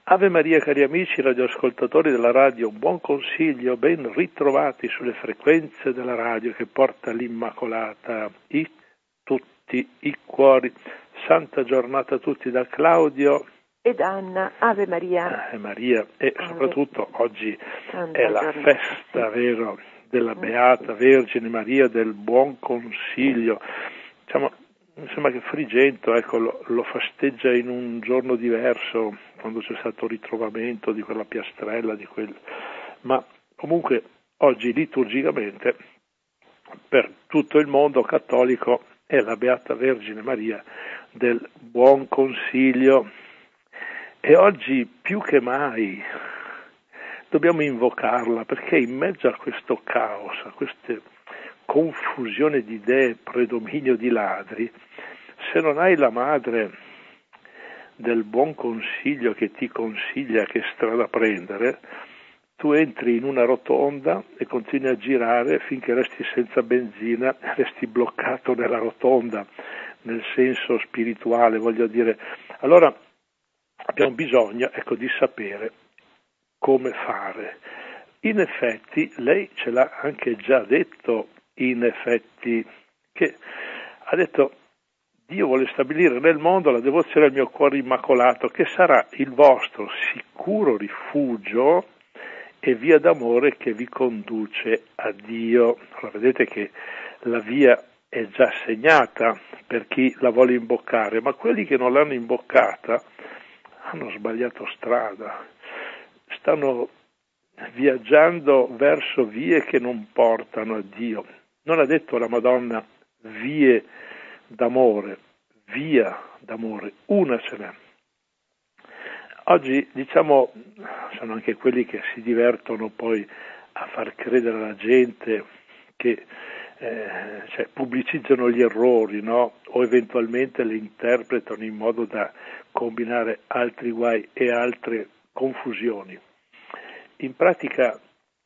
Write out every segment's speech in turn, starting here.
Ave Maria, cari amici radioascoltatori della radio, buon consiglio, ben ritrovati sulle frequenze della radio che porta l'Immacolata, tutti i cuori. Santa giornata a tutti da Claudio ed Anna. Ave Maria. Ave Maria. E Ave. Soprattutto oggi Santa è la giornata, festa, vero, della Beata Vergine Maria del Buon Consiglio. Diciamo, mi sembra che Frigento lo festeggia in un giorno diverso, quando c'è stato il ritrovamento di quella piastrella, ma comunque oggi liturgicamente per tutto il mondo cattolico è la Beata Vergine Maria del Buon Consiglio, e oggi più che mai dobbiamo invocarla, perché in mezzo a questo caos, a queste confusione di idee, predominio di ladri, se non hai la madre del buon consiglio che ti consiglia che strada prendere, tu entri in una rotonda e continui a girare finché resti senza benzina, resti bloccato nella rotonda, nel senso spirituale, voglio dire. Allora abbiamo bisogno, di sapere come fare. In effetti, lei ce l'ha anche già detto, che ha detto: Dio vuole stabilire nel mondo la devozione al mio cuore immacolato, che sarà il vostro sicuro rifugio e via d'amore che vi conduce a Dio. Allora, vedete che la via è già segnata per chi la vuole imboccare, ma quelli che non l'hanno imboccata hanno sbagliato strada, stanno viaggiando verso vie che non portano a Dio. Non ha detto la Madonna vie d'amore, via d'amore, una ce n'è. Oggi, sono anche quelli che si divertono poi a far credere alla gente che pubblicizzano gli errori, no? O eventualmente li interpretano in modo da combinare altri guai e altre confusioni. In pratica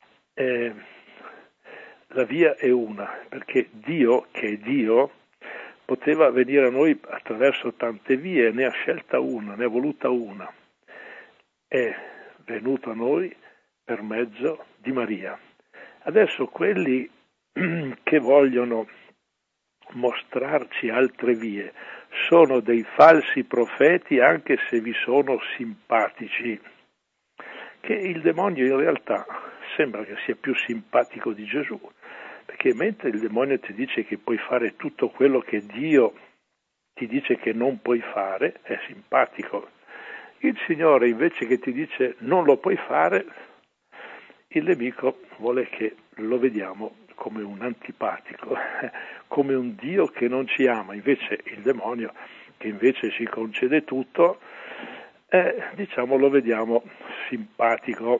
la via è una, perché Dio, che è Dio, poteva venire a noi attraverso tante vie, ne ha scelta una, ne ha voluta una. È venuto a noi per mezzo di Maria. Adesso quelli che vogliono mostrarci altre vie sono dei falsi profeti, anche se vi sono simpatici, che il demonio in realtà sembra che sia più simpatico di Gesù, perché mentre il demonio ti dice che puoi fare tutto quello che Dio ti dice che non puoi fare, è simpatico. Il Signore invece che ti dice non lo puoi fare, il nemico vuole che lo vediamo come un antipatico, come un Dio che non ci ama. Invece il demonio, che invece ci concede tutto, lo vediamo simpatico.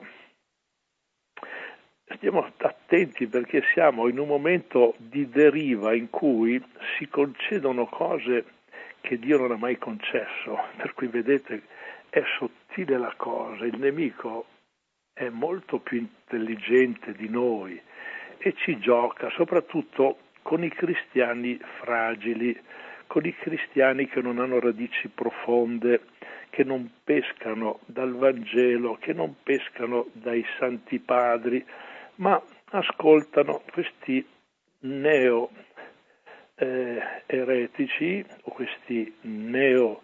Stiamo attenti, perché siamo in un momento di deriva in cui si concedono cose che Dio non ha mai concesso, per cui vedete è sottile la cosa, il nemico è molto più intelligente di noi e ci gioca soprattutto con i cristiani fragili, con i cristiani che non hanno radici profonde, che non pescano dal Vangelo, che non pescano dai santi padri, ma ascoltano questi neo eretici o questi neo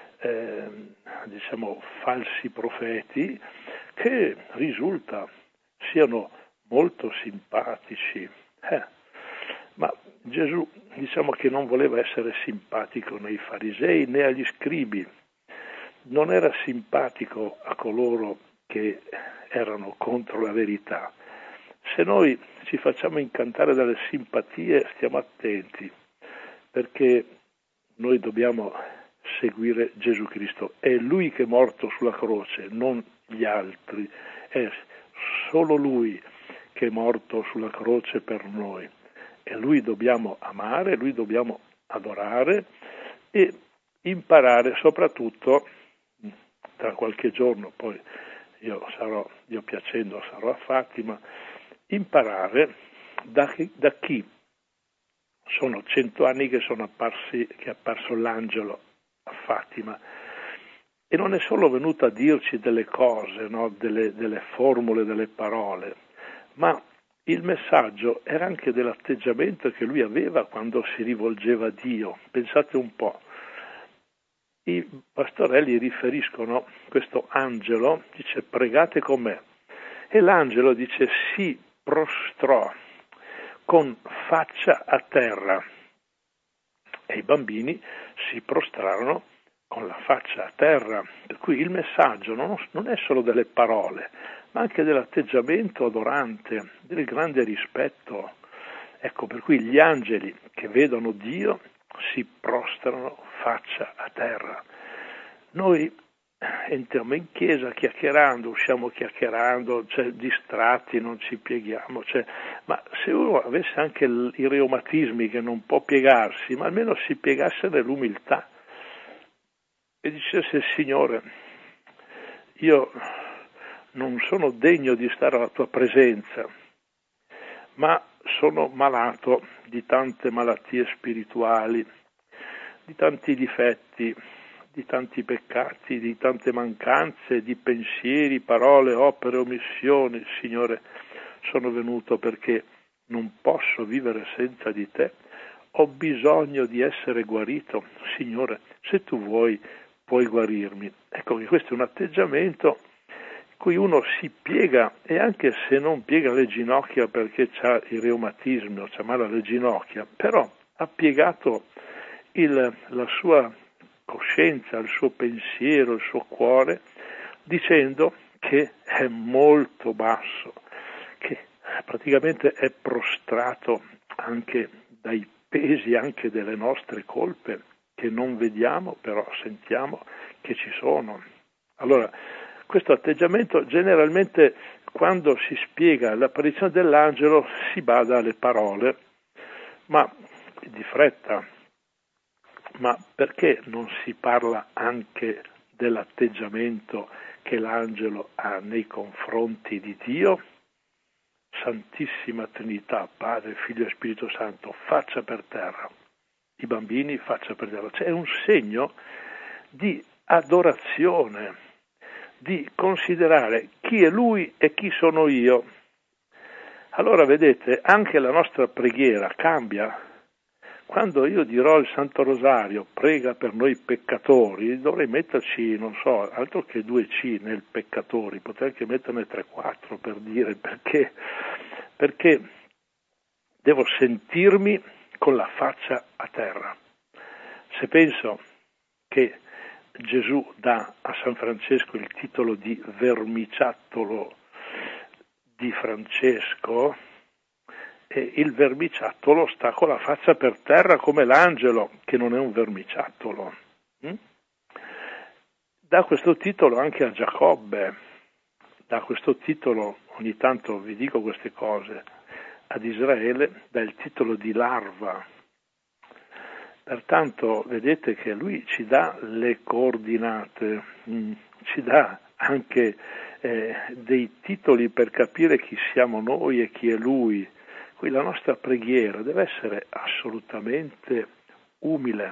falsi profeti, che risulta siano molto simpatici. Ma Gesù che non voleva essere simpatico né ai farisei né agli scribi, non era simpatico a coloro che erano contro la verità. Se noi ci facciamo incantare dalle simpatie, stiamo attenti, perché noi dobbiamo seguire Gesù Cristo. È Lui che è morto sulla croce, non gli altri. È solo Lui che è morto sulla croce per noi. E Lui dobbiamo amare, Lui dobbiamo adorare e imparare soprattutto, tra qualche giorno, poi io piacendo sarò a Fatima, imparare da chi sono 100 anni che è apparso l'angelo a Fatima, E non è solo venuto a dirci delle cose, no? delle formule, delle parole, ma il messaggio era anche dell'atteggiamento che lui aveva quando si rivolgeva a Dio. Pensate un po', i pastorelli riferiscono questo angelo, dice pregate con me, e l'angelo dice si prostrò con faccia a terra e i bambini si prostrarono con la faccia a terra. Per cui il messaggio non è solo delle parole, ma anche dell'atteggiamento adorante, del grande rispetto. Ecco, per cui gli angeli che vedono Dio si prostrano faccia a terra. Noi entriamo in chiesa chiacchierando, usciamo chiacchierando, distratti, non ci pieghiamo, ma se uno avesse anche i reumatismi che non può piegarsi, ma almeno si piegasse nell'umiltà e dicesse Signore, io non sono degno di stare alla tua presenza, ma sono malato di tante malattie spirituali, di tanti difetti, di tanti peccati, di tante mancanze, di pensieri, parole, opere, omissioni. Signore, sono venuto perché non posso vivere senza di te, ho bisogno di essere guarito. Signore, se tu vuoi, puoi guarirmi. Ecco che questo è un atteggiamento in cui uno si piega, e anche se non piega le ginocchia perché ha il reumatismo, c'ha male alle ginocchia, però ha piegato la sua coscienza, il suo pensiero, il suo cuore, dicendo che è molto basso, che praticamente è prostrato anche dai pesi anche delle nostre colpe, che non vediamo, però sentiamo che ci sono. Allora, questo atteggiamento generalmente, quando si spiega l'apparizione dell'angelo, si bada alle parole, ma di fretta. Ma perché non si parla anche dell'atteggiamento che l'angelo ha nei confronti di Dio? Santissima Trinità, Padre, Figlio e Spirito Santo, faccia per terra. I bambini faccia per terra. C'è un segno di adorazione, di considerare chi è Lui e chi sono io. Allora vedete, anche la nostra preghiera cambia. Quando io dirò il Santo Rosario, prega per noi peccatori, dovrei metterci, non so, altro che 2C nel peccatori, potrei anche metterne 3-4 per dire perché devo sentirmi con la faccia a terra. Se penso che Gesù dà a San Francesco il titolo di vermiciattolo di Francesco, e il vermiciattolo sta con la faccia per terra come l'angelo, che non è un vermiciattolo. Dà questo titolo anche a Giacobbe, dà questo titolo, ogni tanto vi dico queste cose, ad Israele dà il titolo di larva. Pertanto vedete che lui ci dà le coordinate, ci dà anche dei titoli per capire chi siamo noi e chi è lui. Qui la nostra preghiera deve essere assolutamente umile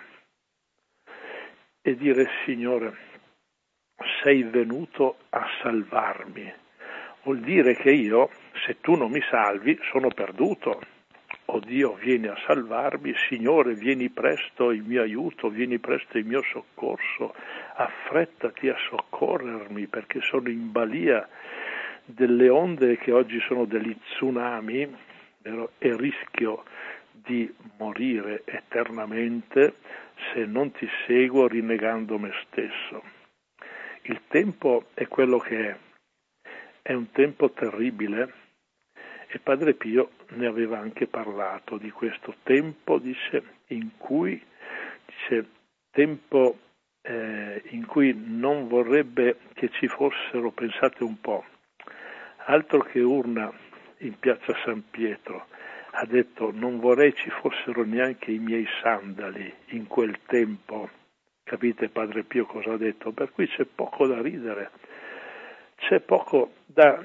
e dire Signore, sei venuto a salvarmi. Vuol dire che io, se tu non mi salvi, sono perduto. Oh Dio, vieni a salvarmi, Signore, vieni presto in mio aiuto, vieni presto in mio soccorso, affrettati a soccorrermi perché sono in balia delle onde che oggi sono degli tsunami, vero? E rischio di morire eternamente se non ti seguo rinnegando me stesso. Il tempo è quello che è un tempo terribile. E Padre Pio ne aveva anche parlato di questo tempo, dice, in cui non vorrebbe che ci fossero, pensate un po', altro che urna in piazza San Pietro, ha detto non vorrei ci fossero neanche i miei sandali in quel tempo. Capite Padre Pio cosa ha detto? Per cui c'è poco da ridere, c'è poco da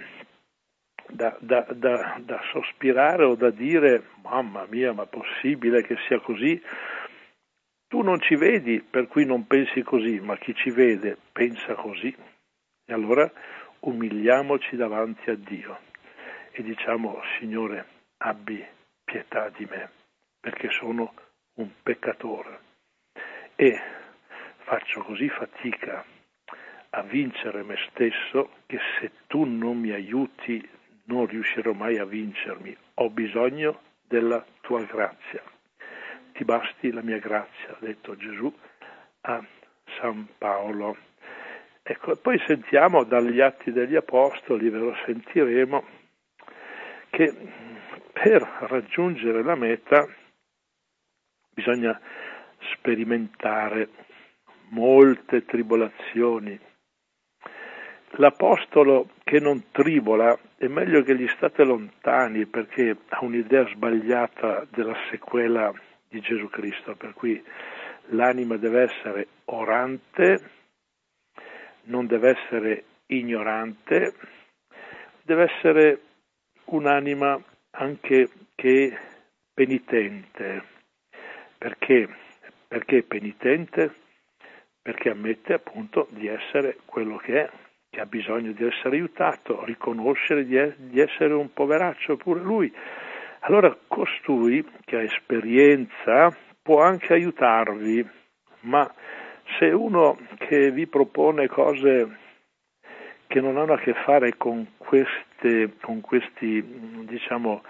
sospirare o da dire mamma mia, ma possibile che sia così? Tu non ci vedi, per cui non pensi così, ma chi ci vede pensa così. E allora umiliamoci davanti a Dio e diciamo: Signore, abbi pietà di me, perché sono un peccatore e faccio così fatica a vincere me stesso che se tu non mi aiuti non riuscirò mai a vincermi. Ho bisogno della tua grazia. Ti basti la mia grazia, ha detto Gesù a San Paolo. Ecco, poi sentiamo dagli Atti degli Apostoli, ve lo sentiremo, che per raggiungere la meta bisogna sperimentare molte tribolazioni. L'apostolo che non tribola è meglio che gli state lontani, perché ha un'idea sbagliata della sequela di Gesù Cristo, per cui l'anima deve essere orante, non deve essere ignorante, deve essere un'anima anche che penitente. Perché? Perché penitente? Perché ammette appunto di essere quello che è, che ha bisogno di essere aiutato, riconoscere di essere un poveraccio pure lui. Allora costui che ha esperienza può anche aiutarvi, ma se uno che vi propone cose che non hanno a che fare con questi, diciamo,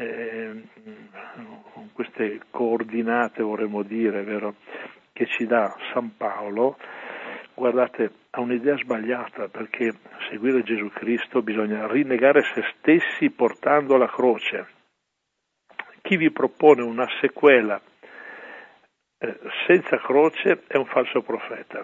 con queste coordinate, vorremmo dire, vero, che ci dà San Paolo, guardate, ha un'idea sbagliata, perché seguire Gesù Cristo bisogna rinnegare se stessi portando la croce. Chi vi propone una sequela senza croce è un falso profeta.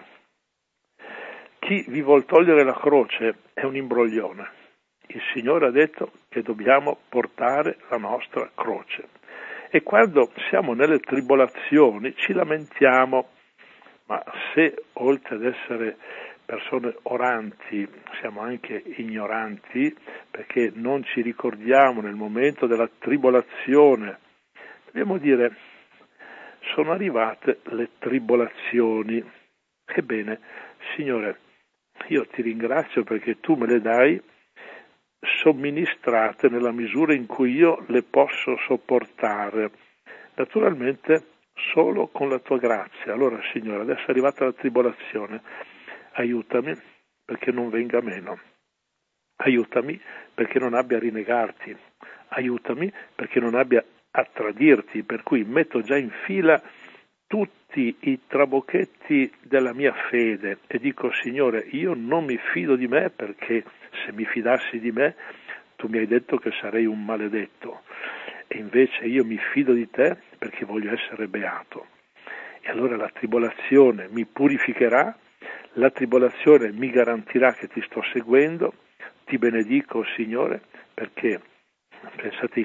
Chi vi vuol togliere la croce è un imbroglione. Il Signore ha detto che dobbiamo portare la nostra croce. E quando siamo nelle tribolazioni ci lamentiamo, ma se oltre ad essere persone oranti siamo anche ignoranti, perché non ci ricordiamo nel momento della tribolazione, dobbiamo dire: sono arrivate le tribolazioni. Ebbene, Signore, io ti ringrazio perché tu me le dai somministrate nella misura in cui io le posso sopportare. Naturalmente solo con la tua grazia. Allora, Signore, adesso è arrivata la tribolazione, aiutami perché non venga meno. Aiutami perché non abbia a rinegarti. Aiutami perché non abbia a tradirti, per cui metto già in fila tutti i trabocchetti della mia fede e dico: Signore, io non mi fido di me, perché se mi fidassi di me tu mi hai detto che sarei un maledetto, e invece io mi fido di te perché voglio essere beato. E allora la tribolazione mi purificherà, la tribolazione mi garantirà che ti sto seguendo. Ti benedico, Signore, perché pensate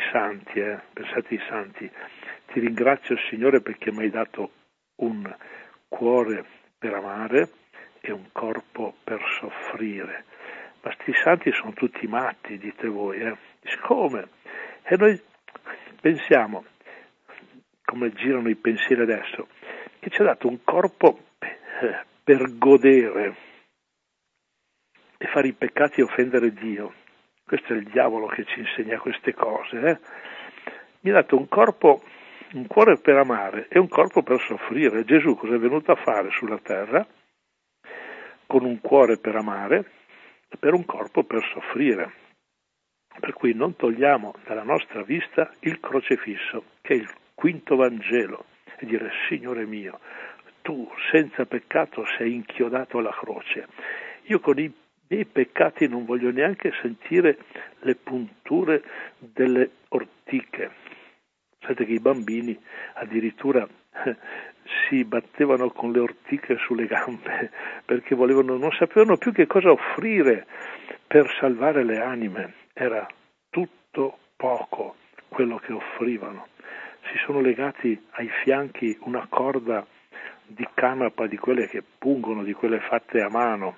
ai santi, ti ringrazio, Signore, perché mi hai dato un cuore per amare e un corpo per soffrire. Ma sti santi sono tutti matti, dite voi, Come? E noi pensiamo, come girano i pensieri adesso, che ci ha dato un corpo per godere e fare i peccati e offendere Dio. Questo è il diavolo che ci insegna queste cose. Mi ha dato un corpo, un cuore per amare e un corpo per soffrire. Gesù cosa è venuto a fare sulla terra? Con un cuore per amare e per un corpo per soffrire. Per cui non togliamo dalla nostra vista il crocifisso, che è il quinto Vangelo, e dire: Signore mio, tu senza peccato sei inchiodato alla croce. Io con i miei peccati non voglio neanche sentire le punture delle ortiche. Sapete che i bambini addirittura si battevano con le ortiche sulle gambe perché non sapevano più che cosa offrire per salvare le anime. Era tutto poco quello che offrivano. Si sono legati ai fianchi una corda di canapa, di quelle che pungono, di quelle fatte a mano,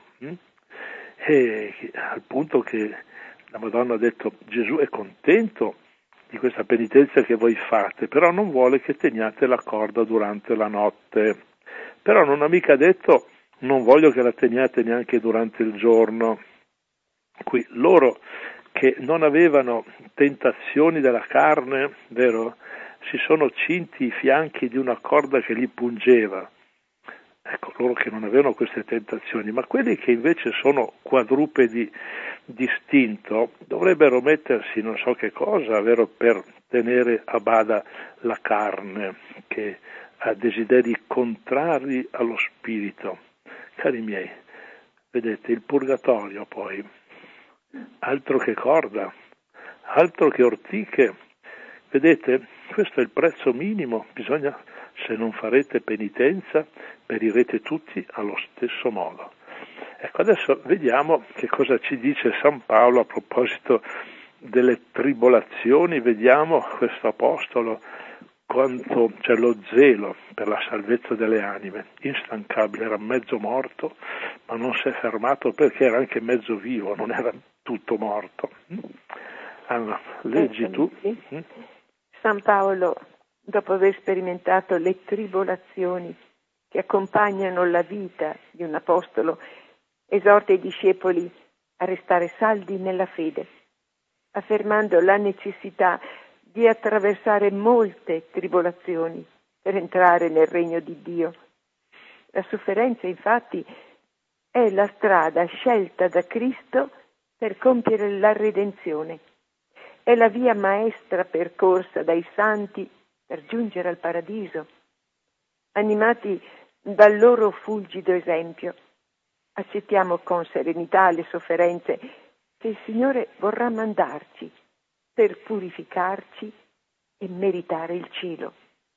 e al punto che la Madonna ha detto: Gesù è contento di questa penitenza che voi fate, però non vuole che teniate la corda durante la notte. Però non ha mica detto non voglio che la teniate neanche durante il giorno. Qui loro che non avevano tentazioni della carne, vero? Si sono cinti i fianchi di una corda che li pungeva. Ecco, loro che non avevano queste tentazioni, ma quelli che invece sono quadrupedi d'istinto dovrebbero mettersi non so che cosa, vero, per tenere a bada la carne che ha desideri contrari allo spirito. Cari miei, vedete, il purgatorio poi, altro che corda, altro che ortiche, vedete, questo è il prezzo minimo, bisogna, se non farete penitenza, perirete tutti allo stesso modo. Ecco, adesso vediamo che cosa ci dice San Paolo a proposito delle tribolazioni, vediamo questo apostolo quanto c'è lo zelo per la salvezza delle anime, instancabile, era mezzo morto, ma non si è fermato perché era anche mezzo vivo, non era tutto morto. Anna, leggi tu. San Paolo, dopo aver sperimentato le tribolazioni che accompagnano la vita di un apostolo, esorta i discepoli a restare saldi nella fede, affermando la necessità di attraversare molte tribolazioni per entrare nel regno di Dio. La sofferenza, infatti, è la strada scelta da Cristo per compiere la redenzione. È la via maestra percorsa dai santi per giungere al paradiso. Animati dal loro fulgido esempio, accettiamo con serenità le sofferenze che il Signore vorrà mandarci per purificarci e meritare il cielo.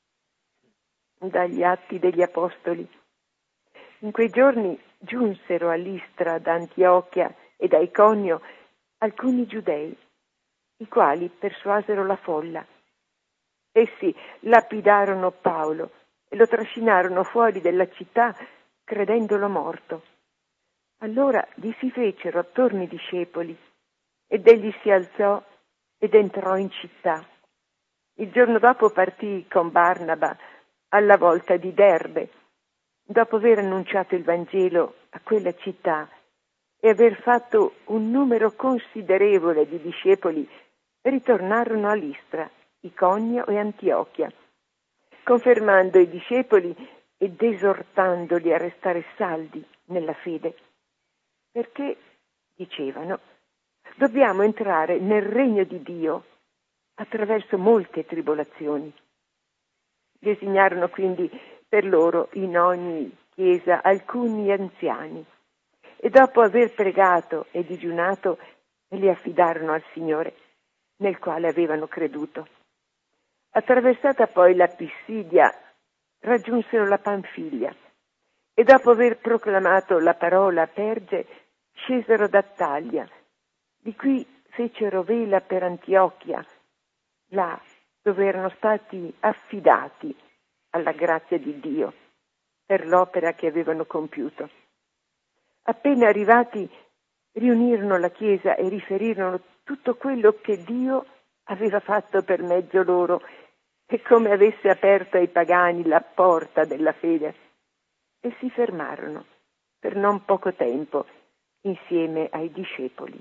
Dagli Atti degli Apostoli. In quei giorni giunsero a Listra, da Antiochia e da Iconio alcuni giudei, i quali persuasero la folla. Essi lapidarono Paolo e lo trascinarono fuori della città credendolo morto. Allora gli si fecero attorno i discepoli ed egli si alzò ed entrò in città. Il giorno dopo partì con Barnaba alla volta di Derbe, dopo aver annunciato il Vangelo a quella città e aver fatto un numero considerevole di discepoli, ritornarono a Listra, Iconio e Antiochia, confermando i discepoli ed esortandoli a restare saldi nella fede, perché, dicevano, dobbiamo entrare nel regno di Dio attraverso molte tribolazioni. Designarono quindi per loro in ogni chiesa alcuni anziani e dopo aver pregato e digiunato li affidarono al Signore, nel quale avevano creduto. Attraversata poi la Pissidia, raggiunsero la Panfilia e dopo aver proclamato la parola a Perge, scesero da Taglia. Di qui fecero vela per Antiochia, là dove erano stati affidati alla grazia di Dio per l'opera che avevano compiuto. Appena arrivati, riunirono la Chiesa e riferirono tutto quello che Dio aveva fatto per mezzo loro e come avesse aperto ai pagani la porta della fede, e si fermarono per non poco tempo insieme ai discepoli.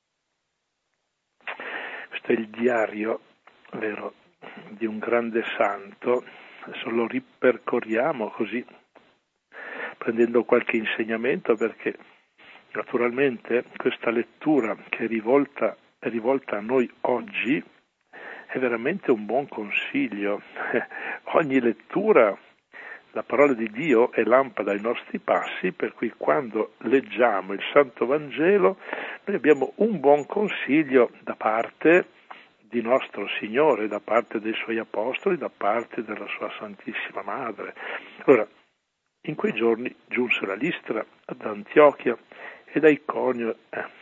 Questo è il diario, vero, di un grande santo. Adesso lo ripercorriamo così, prendendo qualche insegnamento, perché naturalmente questa lettura che è rivolta a noi oggi è veramente un buon consiglio. Ogni lettura, la parola di Dio è lampada ai nostri passi, per cui quando leggiamo il Santo Vangelo noi abbiamo un buon consiglio da parte di nostro Signore, da parte dei Suoi Apostoli, da parte della Sua Santissima Madre. Allora, in quei giorni giunsero a Listra, ad Antiochia e da Iconio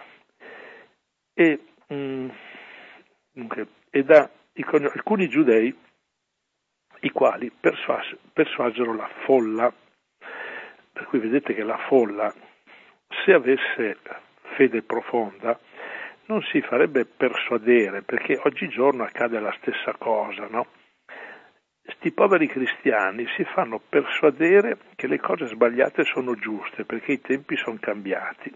e da Iconio alcuni giudei, i quali persuasero la folla. Per cui vedete che la folla, se avesse fede profonda, non si farebbe persuadere, perché oggigiorno accade la stessa cosa, no? Sti poveri cristiani si fanno persuadere che le cose sbagliate sono giuste, perché i tempi sono cambiati.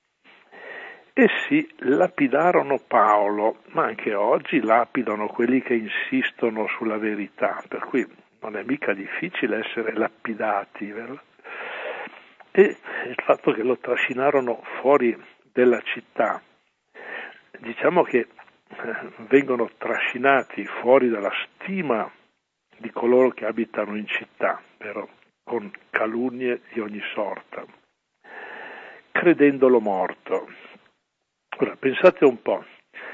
Essi lapidarono Paolo, ma anche oggi lapidano quelli che insistono sulla verità, per cui non è mica difficile essere lapidati, vero? E il fatto che lo trascinarono fuori della città, diciamo che vengono trascinati fuori dalla stima di coloro che abitano in città, vero? Con calunnie di ogni sorta, credendolo morto. Ora, pensate un po',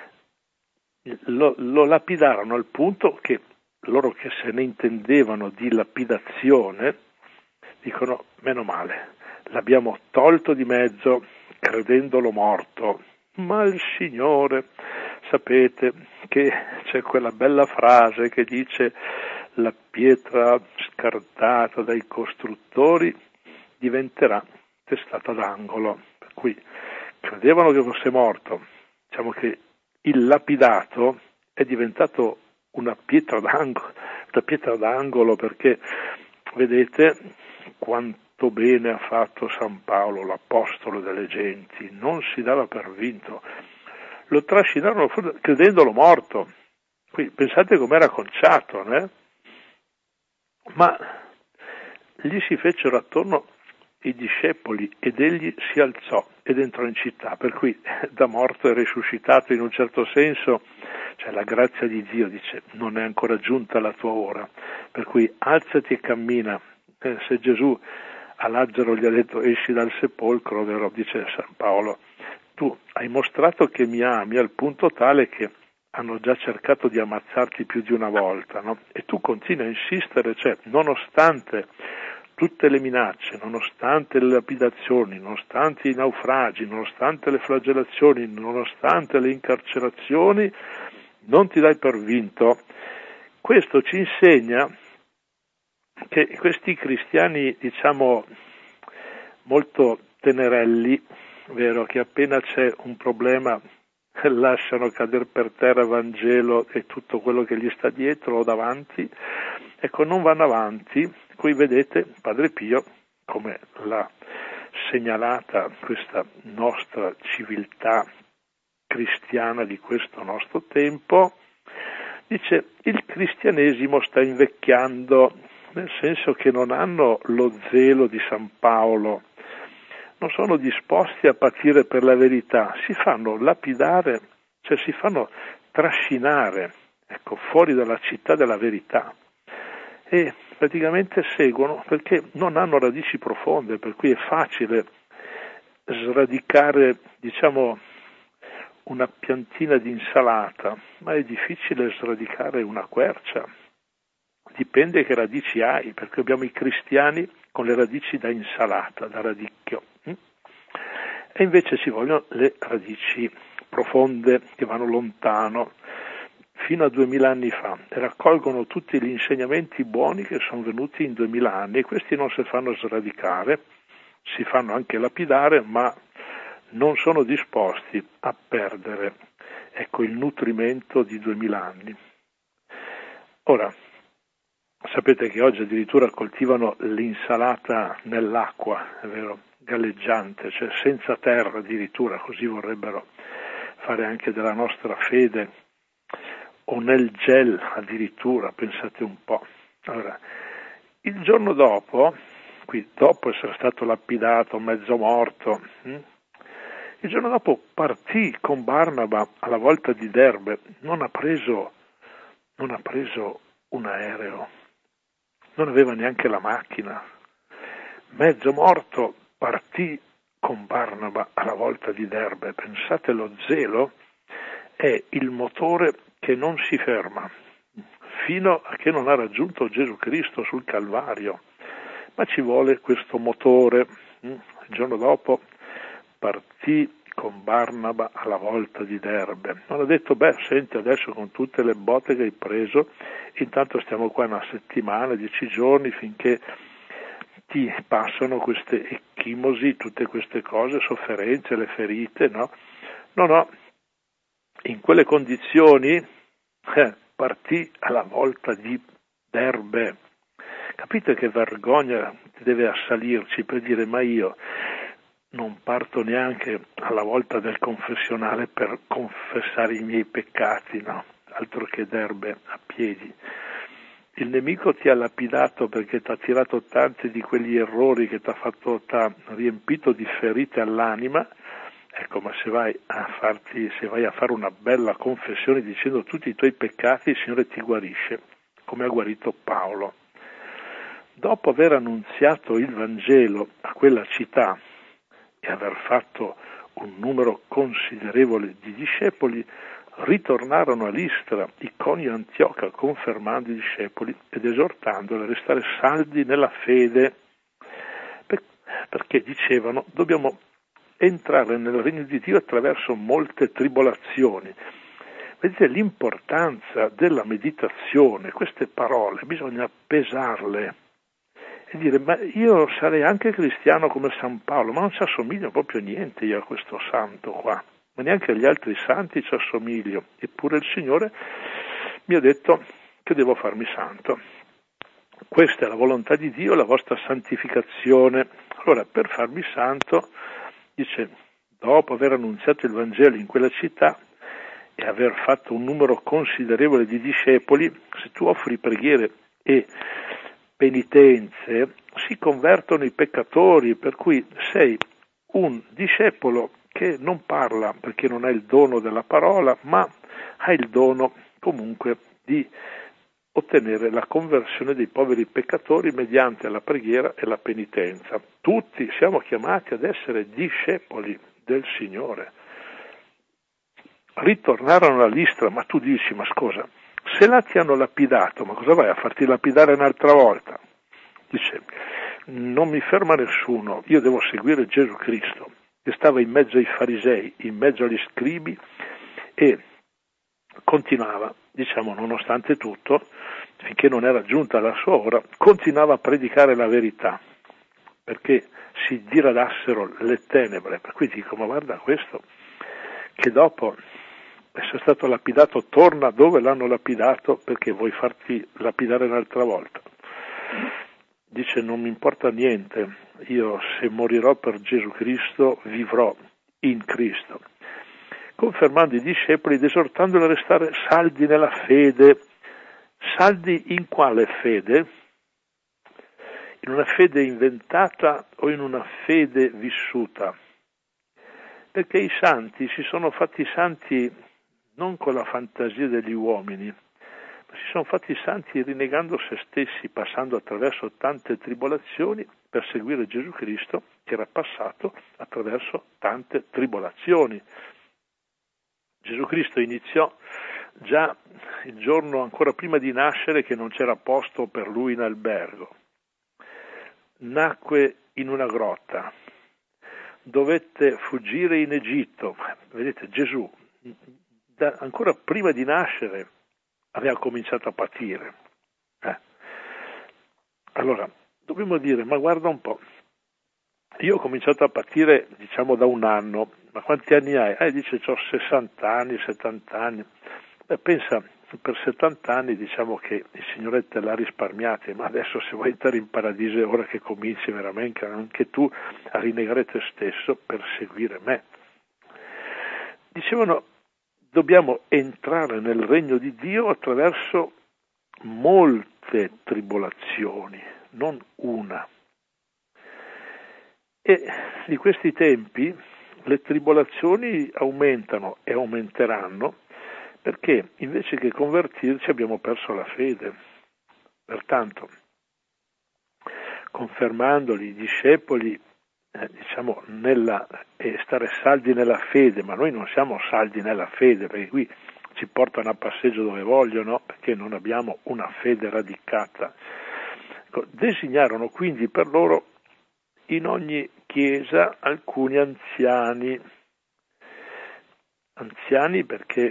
lo lapidarono al punto che loro che se ne intendevano di lapidazione dicono: meno male, l'abbiamo tolto di mezzo credendolo morto. Ma il Signore, sapete che c'è quella bella frase che dice: la pietra scartata dai costruttori diventerà testata d'angolo. Per cui credevano che fosse morto. Diciamo che il lapidato è diventato una pietra d'angolo, perché vedete quanto bene ha fatto San Paolo, l'apostolo delle genti, non si dava per vinto, lo trascinarono fuori credendolo morto. Qui pensate com'era conciato, né? Ma gli si fecero attorno i discepoli ed egli si alzò ed entrò in città, per cui da morto è risuscitato in un certo senso, cioè la grazia di Dio dice: non è ancora giunta la tua ora, per cui alzati e cammina. Se Gesù a Lazzaro gli ha detto esci dal sepolcro, vero? Dice San Paolo: tu hai mostrato che mi ami al punto tale che hanno già cercato di ammazzarti più di una volta, no? E tu continui a insistere, cioè nonostante tutte le minacce, nonostante le lapidazioni, nonostante i naufragi, nonostante le flagellazioni, nonostante le incarcerazioni, non ti dai per vinto. Questo ci insegna che questi cristiani, diciamo, molto tenerelli, vero, che appena c'è un problema lasciano cadere per terra Vangelo e tutto quello che gli sta dietro o davanti, ecco, non vanno avanti. Qui vedete Padre Pio, come l'ha segnalata questa nostra civiltà cristiana di questo nostro tempo, dice: il cristianesimo sta invecchiando, nel senso che non hanno lo zelo di San Paolo, non sono disposti a patire per la verità, si fanno lapidare, cioè si fanno trascinare, ecco, fuori dalla città della verità, e praticamente seguono perché non hanno radici profonde, per cui è facile sradicare, diciamo, una piantina di insalata, ma è difficile sradicare una quercia. Dipende che radici hai, perché abbiamo i cristiani con le radici da insalata, da radicchio. E invece ci vogliono le radici profonde che vanno lontano, fino a 2000 anni fa, e raccolgono tutti gli insegnamenti buoni che sono venuti in 2000 anni, e questi non si fanno sradicare, si fanno anche lapidare, ma non sono disposti a perdere, ecco, il nutrimento di 2000 anni. Ora, sapete che oggi addirittura coltivano l'insalata nell'acqua, è vero? Galleggiante, cioè senza terra addirittura, così vorrebbero fare anche della nostra fede, o nel gel addirittura, pensate un po'. Allora, il giorno dopo, qui dopo essere stato lapidato, mezzo morto, il giorno dopo partì con Barnaba alla volta di Derbe, non ha preso un aereo, non aveva neanche la macchina, mezzo morto partì con Barnaba alla volta di Derbe. Pensate, lo zelo è il motore che non si ferma fino a che non ha raggiunto Gesù Cristo sul Calvario, ma ci vuole questo motore. Il giorno dopo partì con Barnaba alla volta di Derbe. Non ha detto: senti, adesso con tutte le botte che hai preso, intanto stiamo qua una settimana, 10 giorni, finché ti passano queste ecchimosi, tutte queste cose, sofferenze, le ferite, no? No, In quelle condizioni partì alla volta di Derbe. Capite che vergogna deve assalirci per dire: ma io non parto neanche alla volta del confessionale per confessare i miei peccati, no? Altro che Derbe a piedi. Il nemico ti ha lapidato perché ti ha tirato tanti di quegli errori che ti ha riempito di ferite all'anima. Ecco, ma se vai a fare una bella confessione dicendo tutti i tuoi peccati, il Signore ti guarisce, come ha guarito Paolo. Dopo aver annunziato il Vangelo a quella città e aver fatto un numero considerevole di discepoli, ritornarono a Listra, Iconio e Antioca, confermando i discepoli ed esortandoli a restare saldi nella fede, perché dicevano: dobbiamo entrare nel regno di Dio attraverso molte tribolazioni. Vedete l'importanza della meditazione, queste parole bisogna pesarle e dire: ma io sarei anche cristiano come San Paolo, ma non ci assomiglio proprio niente io a questo santo qua, ma neanche agli altri santi ci assomiglio, eppure il Signore mi ha detto che devo farmi santo. Questa è la volontà di Dio, la vostra santificazione. Allora, per farmi santo, dice, dopo aver annunziato il Vangelo in quella città e aver fatto un numero considerevole di discepoli, se tu offri preghiere e penitenze, si convertono i peccatori, per cui sei un discepolo che non parla perché non ha il dono della parola, ma ha il dono comunque di ottenere la conversione dei poveri peccatori mediante la preghiera e la penitenza. Tutti siamo chiamati ad essere discepoli del Signore. Ritornarono a Listra, ma tu dici: ma scusa, se là ti hanno lapidato, ma cosa vai a farti lapidare un'altra volta? Dice: non mi ferma nessuno, io devo seguire Gesù Cristo, che stava in mezzo ai farisei, in mezzo agli scribi, e continuava, nonostante tutto, finché non era giunta la sua ora, continuava a predicare la verità, perché si diradassero le tenebre. Per cui dico: ma guarda questo, che dopo essere stato lapidato torna dove l'hanno lapidato perché vuoi farti lapidare un'altra volta. Dice: non mi importa niente, io se morirò per Gesù Cristo vivrò in Cristo, confermando i discepoli ed esortandoli a restare saldi nella fede. Saldi in quale fede? In una fede inventata o in una fede vissuta? Perché i santi si sono fatti santi non con la fantasia degli uomini, ma si sono fatti santi rinnegando se stessi, passando attraverso tante tribolazioni per seguire Gesù Cristo, che era passato attraverso tante tribolazioni. Gesù Cristo iniziò già il giorno ancora prima di nascere che non c'era posto per lui in albergo. Nacque in una grotta, dovette fuggire in Egitto. Vedete, Gesù ancora prima di nascere aveva cominciato a patire. Allora, dobbiamo dire: ma guarda un po', io ho cominciato a patire da un anno, ma quanti anni hai? Dice: ho 60 anni, 70 anni. Pensa, per 70 anni che il Signore te l'ha risparmiati, ma adesso se vuoi entrare in paradiso è ora che cominci veramente anche tu a rinnegare te stesso per seguire me. Dicevano: dobbiamo entrare nel regno di Dio attraverso molte tribolazioni, non una. E di questi tempi le tribolazioni aumentano e aumenteranno, perché invece che convertirci abbiamo perso la fede. Pertanto, confermandoli i discepoli, stare saldi nella fede, ma noi non siamo saldi nella fede, perché qui ci portano a passeggio dove vogliono, perché non abbiamo una fede radicata. Designarono quindi per loro in ogni chiesa alcuni anziani perché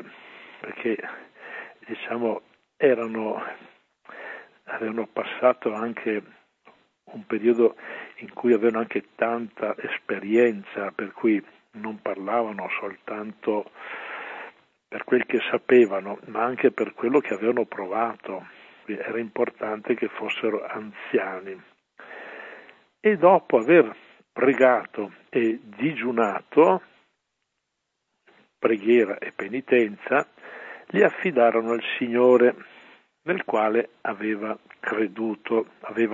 avevano passato anche un periodo in cui avevano anche tanta esperienza, per cui non parlavano soltanto per quel che sapevano, ma anche per quello che avevano provato. Quindi era importante che fossero anziani. E dopo aver pregato e digiunato, preghiera e penitenza, li affidarono al Signore, nel quale avevano creduto.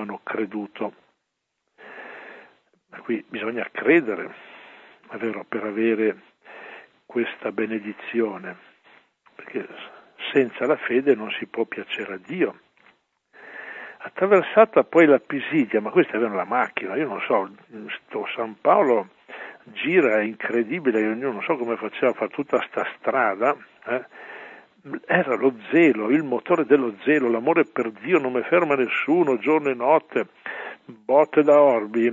Qui bisogna credere, è vero, per avere questa benedizione, perché senza la fede non si può piacere a Dio. Attraversata poi la Pisidia, ma questi avevano la macchina, io non so, sto San Paolo gira, è incredibile, io non so come faceva a fare tutta sta strada, era lo zelo, il motore dello zelo, l'amore per Dio, non mi ferma nessuno, giorno e notte, botte da orbi,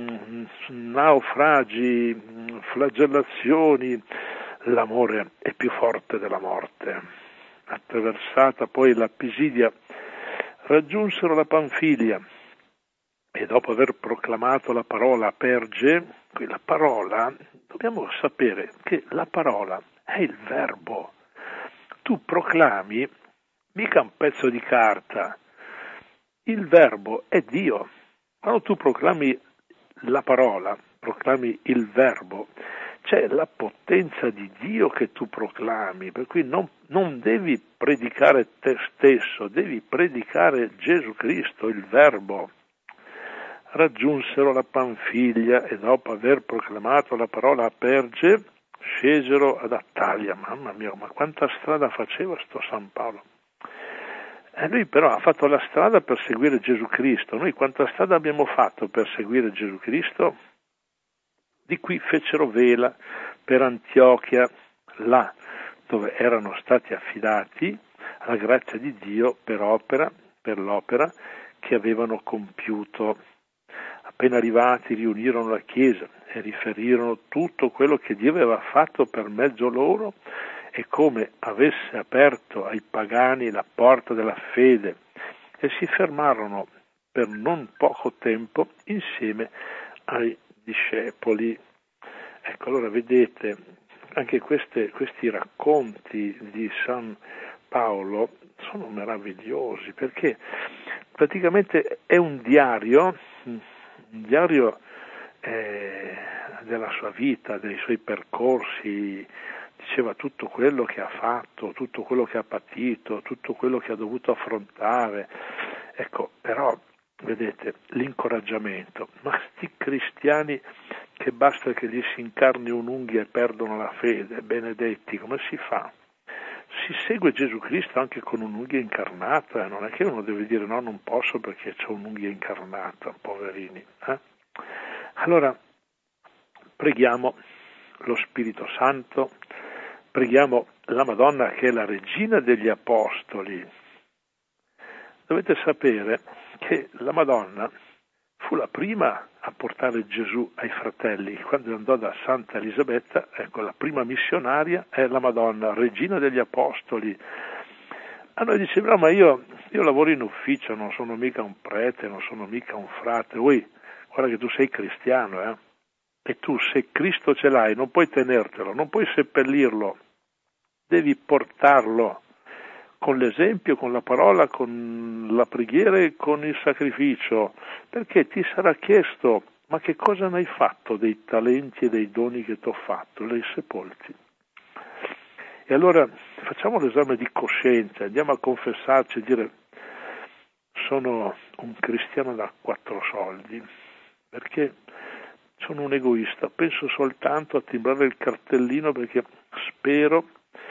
naufragi, flagellazioni, l'amore è più forte della morte. Attraversata poi la Pisidia, raggiunsero la Panfilia e dopo aver proclamato la parola a Perge, la parola, dobbiamo sapere che la parola è il verbo. Tu proclami mica un pezzo di carta, il verbo è Dio. Quando tu proclami la parola, proclami il verbo, c'è la potenza di Dio che tu proclami, per cui non devi predicare te stesso, devi predicare Gesù Cristo, il verbo. Raggiunsero la Panfilia e dopo aver proclamato la parola a Perge, scesero ad Attalia. Mamma mia, ma quanta strada faceva sto San Paolo! E lui però ha fatto la strada per seguire Gesù Cristo. Noi quanta strada abbiamo fatto per seguire Gesù Cristo? Di qui fecero vela per Antiochia, là dove erano stati affidati alla grazia di Dio per l'opera che avevano compiuto. Appena arrivati riunirono la Chiesa e riferirono tutto quello che Dio aveva fatto per mezzo loro e come avesse aperto ai pagani la porta della fede, e si fermarono per non poco tempo insieme ai discepoli. Ecco, allora vedete, anche questi racconti di San Paolo sono meravigliosi, perché praticamente è un diario della sua vita, dei suoi percorsi, diceva tutto quello che ha fatto, tutto quello che ha patito, tutto quello che ha dovuto affrontare. Ecco, però, vedete, l'incoraggiamento, ma sti cristiani che basta che gli si incarni un'unghia e perdono la fede, benedetti, come si fa? Si segue Gesù Cristo anche con un'unghia incarnata, non è che uno deve dire no, non posso perché c'ho un'unghia incarnata, poverini. Allora, preghiamo lo Spirito Santo, preghiamo la Madonna che è la regina degli Apostoli. Dovete sapere che la Madonna fu la prima a portare Gesù ai fratelli. Quando andò da Santa Elisabetta, ecco, la prima missionaria è la Madonna, regina degli Apostoli. A noi diceva, ma io lavoro in ufficio, non sono mica un prete, non sono mica un frate. Guarda che tu sei cristiano, e tu se Cristo ce l'hai non puoi tenertelo, non puoi seppellirlo, devi portarlo con l'esempio, con la parola, con la preghiera e con il sacrificio, perché ti sarà chiesto, ma che cosa ne hai fatto dei talenti e dei doni che ti ho fatto? Li hai sepolti. E allora facciamo l'esame di coscienza, andiamo a confessarci e dire sono un cristiano da 4 soldi, perché sono un egoista, penso soltanto a timbrare il cartellino perché spero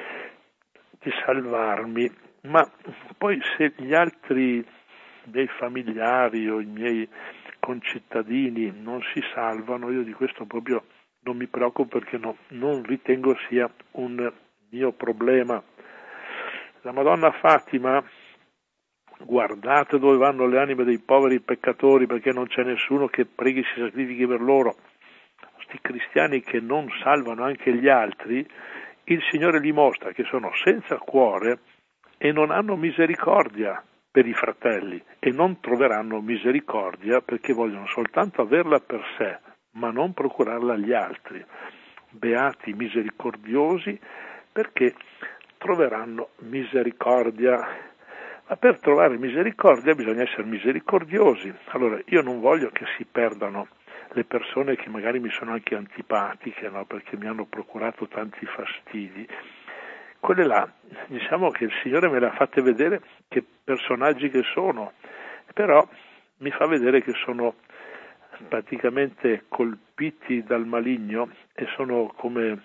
di salvarmi, ma poi se gli altri miei familiari o i miei concittadini non si salvano, io di questo proprio non mi preoccupo perché non ritengo sia un mio problema. La Madonna Fatima, guardate dove vanno le anime dei poveri peccatori, perché non c'è nessuno che preghi, si sacrifichi per loro. Questi cristiani che non salvano anche gli altri, il Signore gli mostra che sono senza cuore e non hanno misericordia per i fratelli e non troveranno misericordia perché vogliono soltanto averla per sé, ma non procurarla agli altri. Beati misericordiosi perché troveranno misericordia. Ma per trovare misericordia bisogna essere misericordiosi. Allora, io non voglio che si perdano le persone che magari mi sono anche antipatiche, no? Perché mi hanno procurato tanti fastidi. Quelle là, diciamo che il Signore me le ha fatte vedere che personaggi che sono, però mi fa vedere che sono praticamente colpiti dal maligno e sono come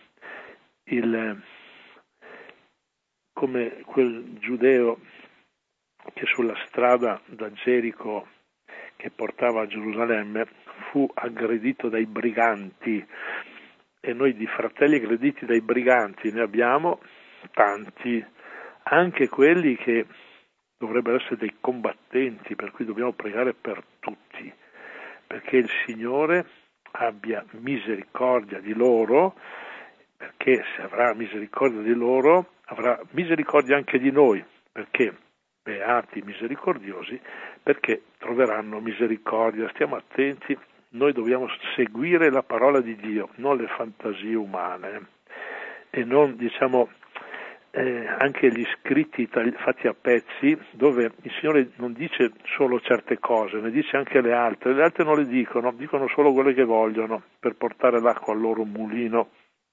quel giudeo che sulla strada da Gerico che portava a Gerusalemme fu aggredito dai briganti, e noi di fratelli aggrediti dai briganti ne abbiamo tanti, anche quelli che dovrebbero essere dei combattenti, per cui dobbiamo pregare per tutti, perché il Signore abbia misericordia di loro, perché se avrà misericordia di loro avrà misericordia anche di noi, perché beati misericordiosi, perché troveranno misericordia. Stiamo attenti, noi dobbiamo seguire la parola di Dio, non le fantasie umane, e non, diciamo, anche gli scritti fatti a pezzi, dove il Signore non dice solo certe cose, ne dice anche le altre non le dicono solo quelle che vogliono per portare l'acqua al loro mulino.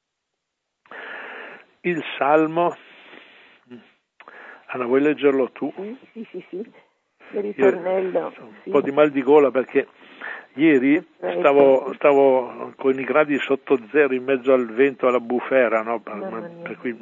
Il Salmo, Anna, vuoi leggerlo tu? Sì, il ritornello. Un po' di mal di gola perché ieri stavo con i gradi sotto zero in mezzo al vento, alla bufera, no? Per cui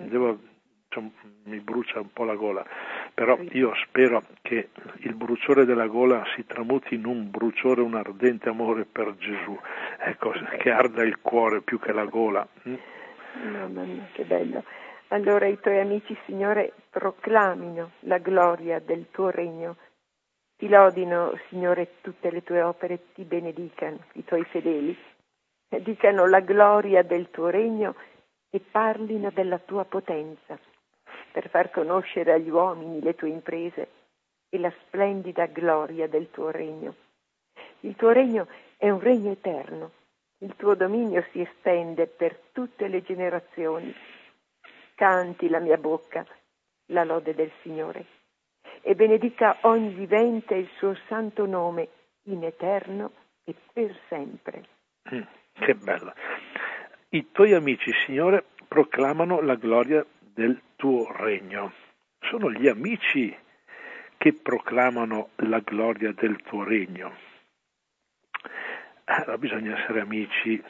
mi brucia un po' la gola, però io spero che il bruciore della gola si tramuti in un bruciore, un ardente amore per Gesù, ecco, che arda il cuore più che la gola. Mamma mia, che bello. Allora i tuoi amici, Signore, proclamino la gloria del tuo regno. Ti lodino, Signore, tutte le tue opere, ti benedicano i tuoi fedeli, dicano la gloria del tuo regno e parlino della tua potenza, per far conoscere agli uomini le tue imprese e la splendida gloria del tuo regno. Il tuo regno è un regno eterno, il tuo dominio si estende per tutte le generazioni. Canti la mia bocca la lode del Signore e benedica ogni vivente il suo santo nome in eterno e per sempre. Che bello. I tuoi amici, Signore, proclamano la gloria del tuo regno. Sono gli amici che proclamano la gloria del tuo regno. Allora bisogna essere amici.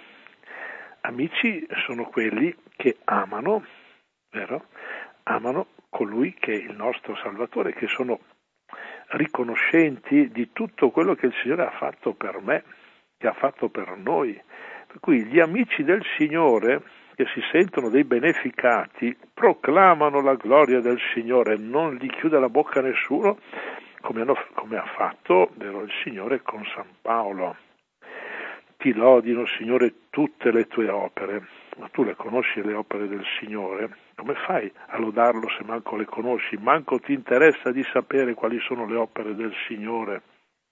Amici sono quelli che amano, vero? Amano colui che è il nostro Salvatore, che sono riconoscenti di tutto quello che il Signore ha fatto per me, che ha fatto per noi. Per cui gli amici del Signore, che si sentono dei beneficati, proclamano la gloria del Signore, non gli chiude la bocca a nessuno, come ha fatto, vero, il Signore con San Paolo. Ti lodino, Signore, tutte le tue opere. Ma tu le conosci le opere del Signore? Come fai a lodarlo se manco le conosci? Manco ti interessa di sapere quali sono le opere del Signore.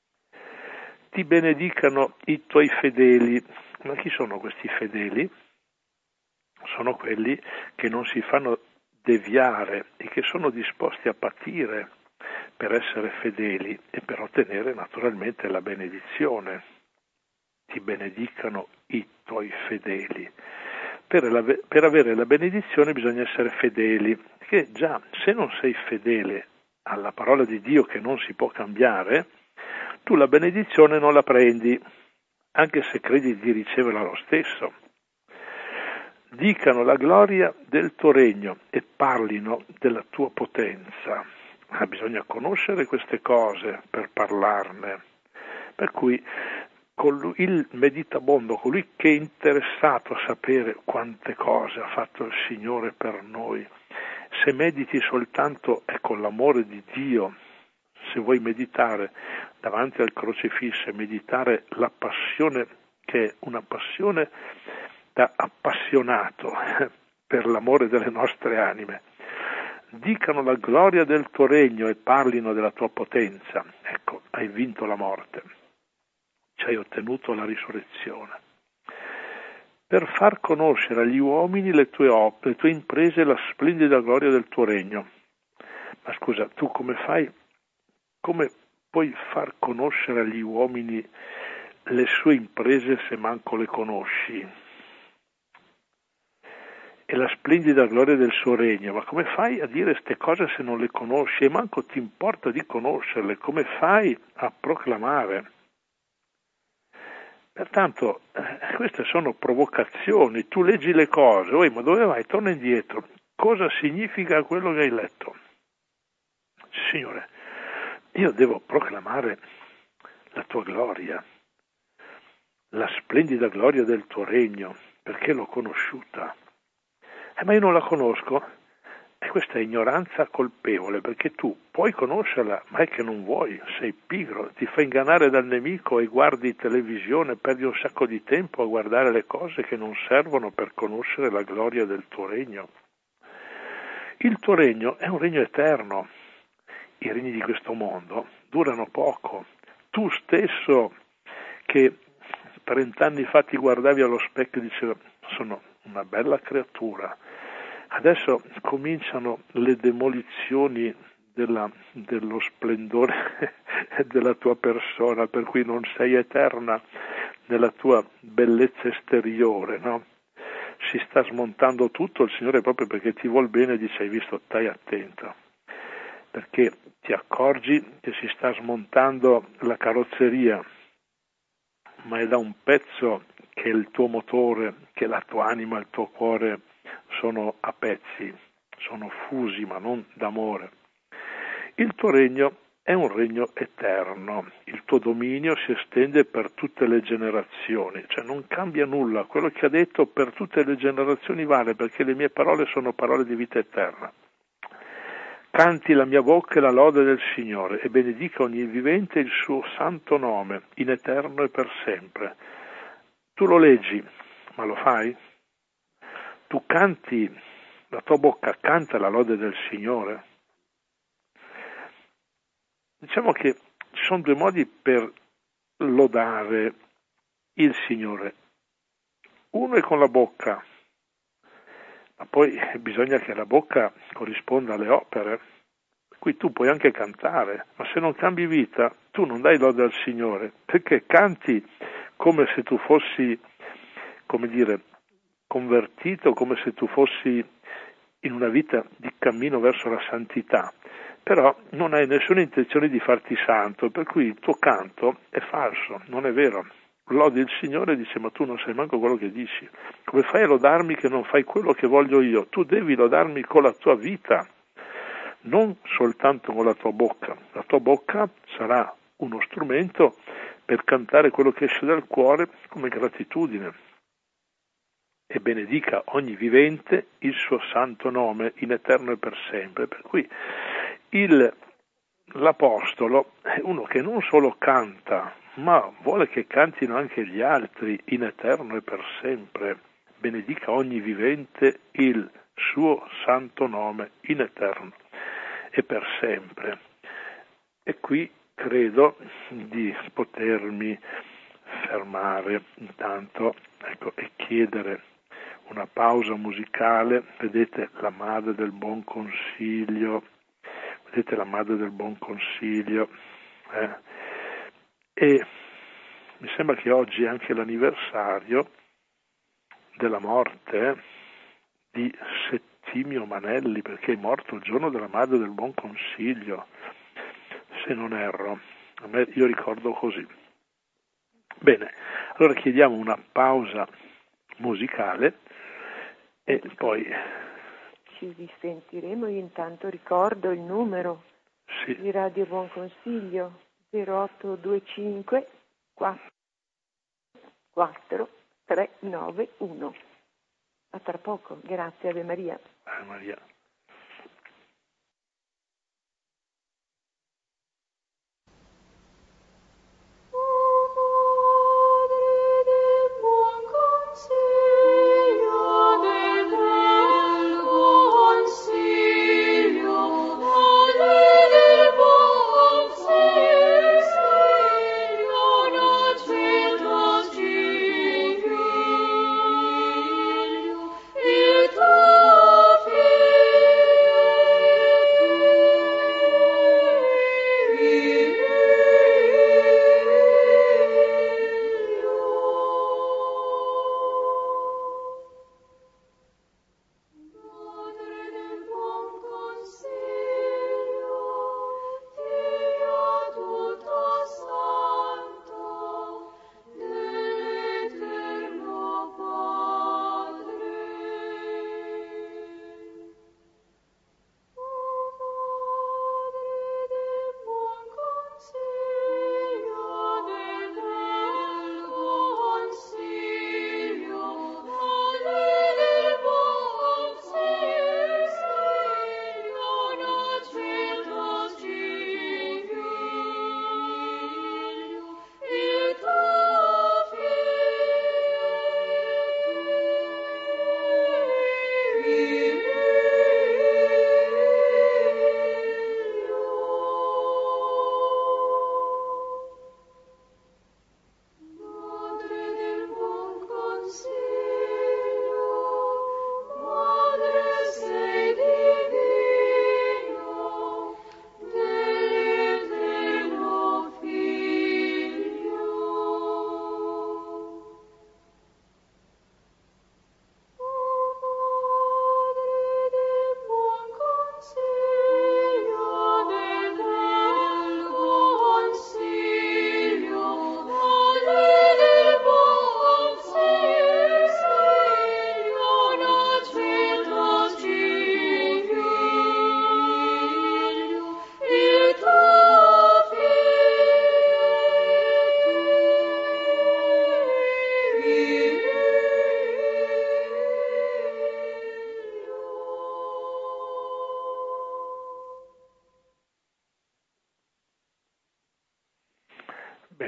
Ti benedicano i tuoi fedeli. Ma chi sono questi fedeli? Sono quelli che non si fanno deviare e che sono disposti a patire per essere fedeli e per ottenere naturalmente la benedizione. Ti benedicano i tuoi fedeli. Per avere la benedizione bisogna essere fedeli, perché già se non sei fedele alla parola di Dio che non si può cambiare, tu la benedizione non la prendi, anche se credi di riceverla lo stesso. Dicano la gloria del tuo regno e parlino della tua potenza. Bisogna conoscere queste cose per parlarne. Per cui il meditabondo, colui che è interessato a sapere quante cose ha fatto il Signore per noi, se mediti soltanto con l'amore di Dio, se vuoi meditare davanti al crocifisso, meditare la passione, che è una passione da appassionato per l'amore delle nostre anime, dicano la gloria del tuo regno e parlino della tua potenza. Ecco, hai vinto la morte, ci hai ottenuto la risurrezione. per far conoscere agli uomini le tue opere, le tue imprese e la splendida gloria del tuo regno. Ma scusa, tu come puoi far conoscere agli uomini le sue imprese se manco le conosci? E la splendida gloria del suo regno, ma come fai a dire queste cose se non le conosci? E manco ti importa di conoscerle, come fai a proclamare? Pertanto queste sono provocazioni, tu leggi le cose, ma dove vai? Torna indietro. Cosa significa quello che hai letto? Signore, io devo proclamare la tua gloria, la splendida gloria del tuo regno, perché l'ho conosciuta. Ma io non la conosco, e questa è ignoranza colpevole, perché tu puoi conoscerla, ma è che non vuoi, sei pigro, ti fai ingannare dal nemico e guardi televisione, perdi un sacco di tempo a guardare le cose che non servono per conoscere la gloria del tuo regno. Il tuo regno è un regno eterno, i regni di questo mondo durano poco. Tu stesso che 30 anni fa ti guardavi allo specchio e dicevi sono una bella creatura, adesso cominciano le demolizioni dello splendore della tua persona, per cui non sei eterna nella tua bellezza esteriore, no? Si sta smontando tutto, il Signore proprio perché ti vuol bene dice hai visto, stai attento, perché ti accorgi che si sta smontando la carrozzeria, ma è da un pezzo che il tuo motore, che la tua anima, il tuo cuore sono a pezzi, sono fusi ma non d'amore. Il tuo regno è un regno eterno, il tuo dominio si estende per tutte le generazioni, cioè non cambia nulla, quello che ha detto per tutte le generazioni vale, perché le mie parole sono parole di vita eterna. Canti la mia bocca la lode del Signore e benedica ogni vivente il suo santo nome, in eterno e per sempre. Tu lo leggi, ma lo fai? Tu canti, la tua bocca canta la lode del Signore? Diciamo che ci sono due modi per lodare il Signore. Uno è con la bocca, ma poi bisogna che la bocca corrisponda alle opere. Qui tu puoi anche cantare, ma se non cambi vita, tu non dai lode al Signore, perché canti come se tu fossi, convertito, come se tu fossi in una vita di cammino verso la santità, però non hai nessuna intenzione di farti santo, per cui il tuo canto è falso, non è vero. Lodi il Signore e dice, ma tu non sai manco quello che dici. Come fai a lodarmi che non fai quello che voglio io? Tu devi lodarmi con la tua vita, non soltanto con la tua bocca. La tua bocca sarà uno strumento per cantare quello che esce dal cuore come gratitudine. E benedica ogni vivente il suo santo nome in eterno e per sempre. Per cui l'Apostolo è uno che non solo canta, ma vuole che cantino anche gli altri in eterno e per sempre. Benedica ogni vivente il suo santo nome in eterno e per sempre. E qui credo di potermi fermare intanto, e chiedere una pausa musicale. Vedete la Madre del Buon Consiglio, e mi sembra che oggi è anche l'anniversario della morte di Settimio Manelli, perché è morto il giorno della Madre del Buon Consiglio, se non erro, io ricordo così. Bene, allora chiediamo una pausa musicale e poi ci risentiremo. Io intanto ricordo il numero di Radio Buon Consiglio: 0825 44391. A tra poco, grazie, Ave Maria. Ave Maria.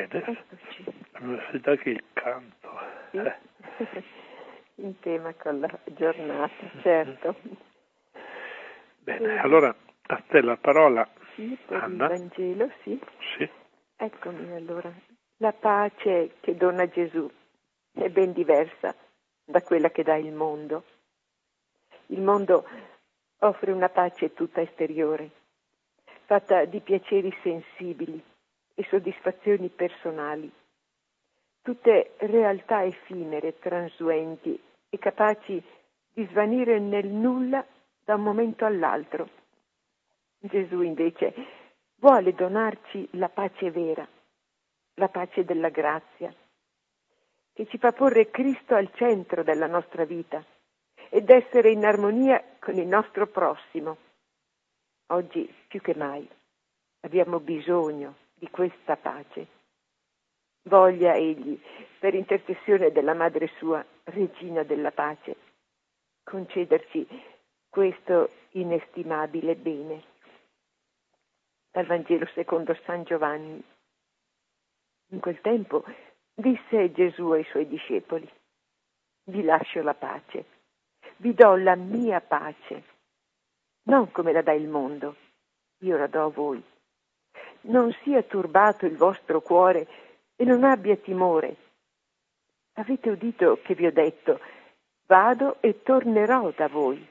Bene, Eccoci. abbiamo sentito anche il canto. Sì. In tema con la giornata, certo. Bene, allora a te la parola, Sì, per Anna. il Vangelo, sì. Sì. Eccomi allora. La pace che dona Gesù è ben diversa da quella che dà il mondo. Il mondo offre una pace tutta esteriore, fatta di piaceri sensibili e soddisfazioni personali, tutte realtà effimere, transuenti e capaci di svanire nel nulla da un momento all'altro. Gesù invece vuole donarci la pace vera, la pace della grazia, che ci fa porre Cristo al centro della nostra vita ed essere in armonia con il nostro prossimo. Oggi più che mai abbiamo bisogno di questa pace. Voglia egli, per intercessione della Madre sua, Regina della Pace, concederci questo inestimabile bene. Dal Vangelo secondo San Giovanni. In quel tempo disse Gesù ai suoi discepoli: vi lascio la pace, vi do la mia pace, non come la dà il mondo, io la do a voi. Non sia turbato il vostro cuore e non abbia timore. Avete udito che vi ho detto: vado e tornerò da voi.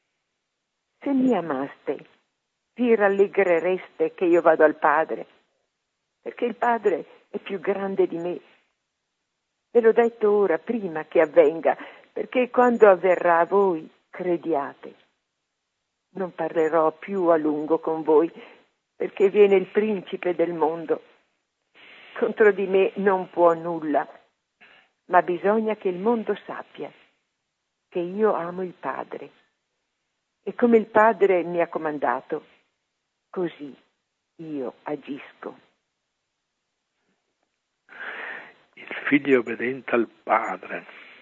Se mi amaste, vi rallegrereste che io vado al Padre, perché il Padre è più grande di me. Ve l'ho detto ora, prima che avvenga, perché quando avverrà voi crediate. Non parlerò più a lungo con voi, perché viene il principe del mondo. Contro di me non può nulla, ma bisogna che il mondo sappia che io amo il Padre. E come il Padre mi ha comandato, così io agisco. Il figlio è obbediente al padre,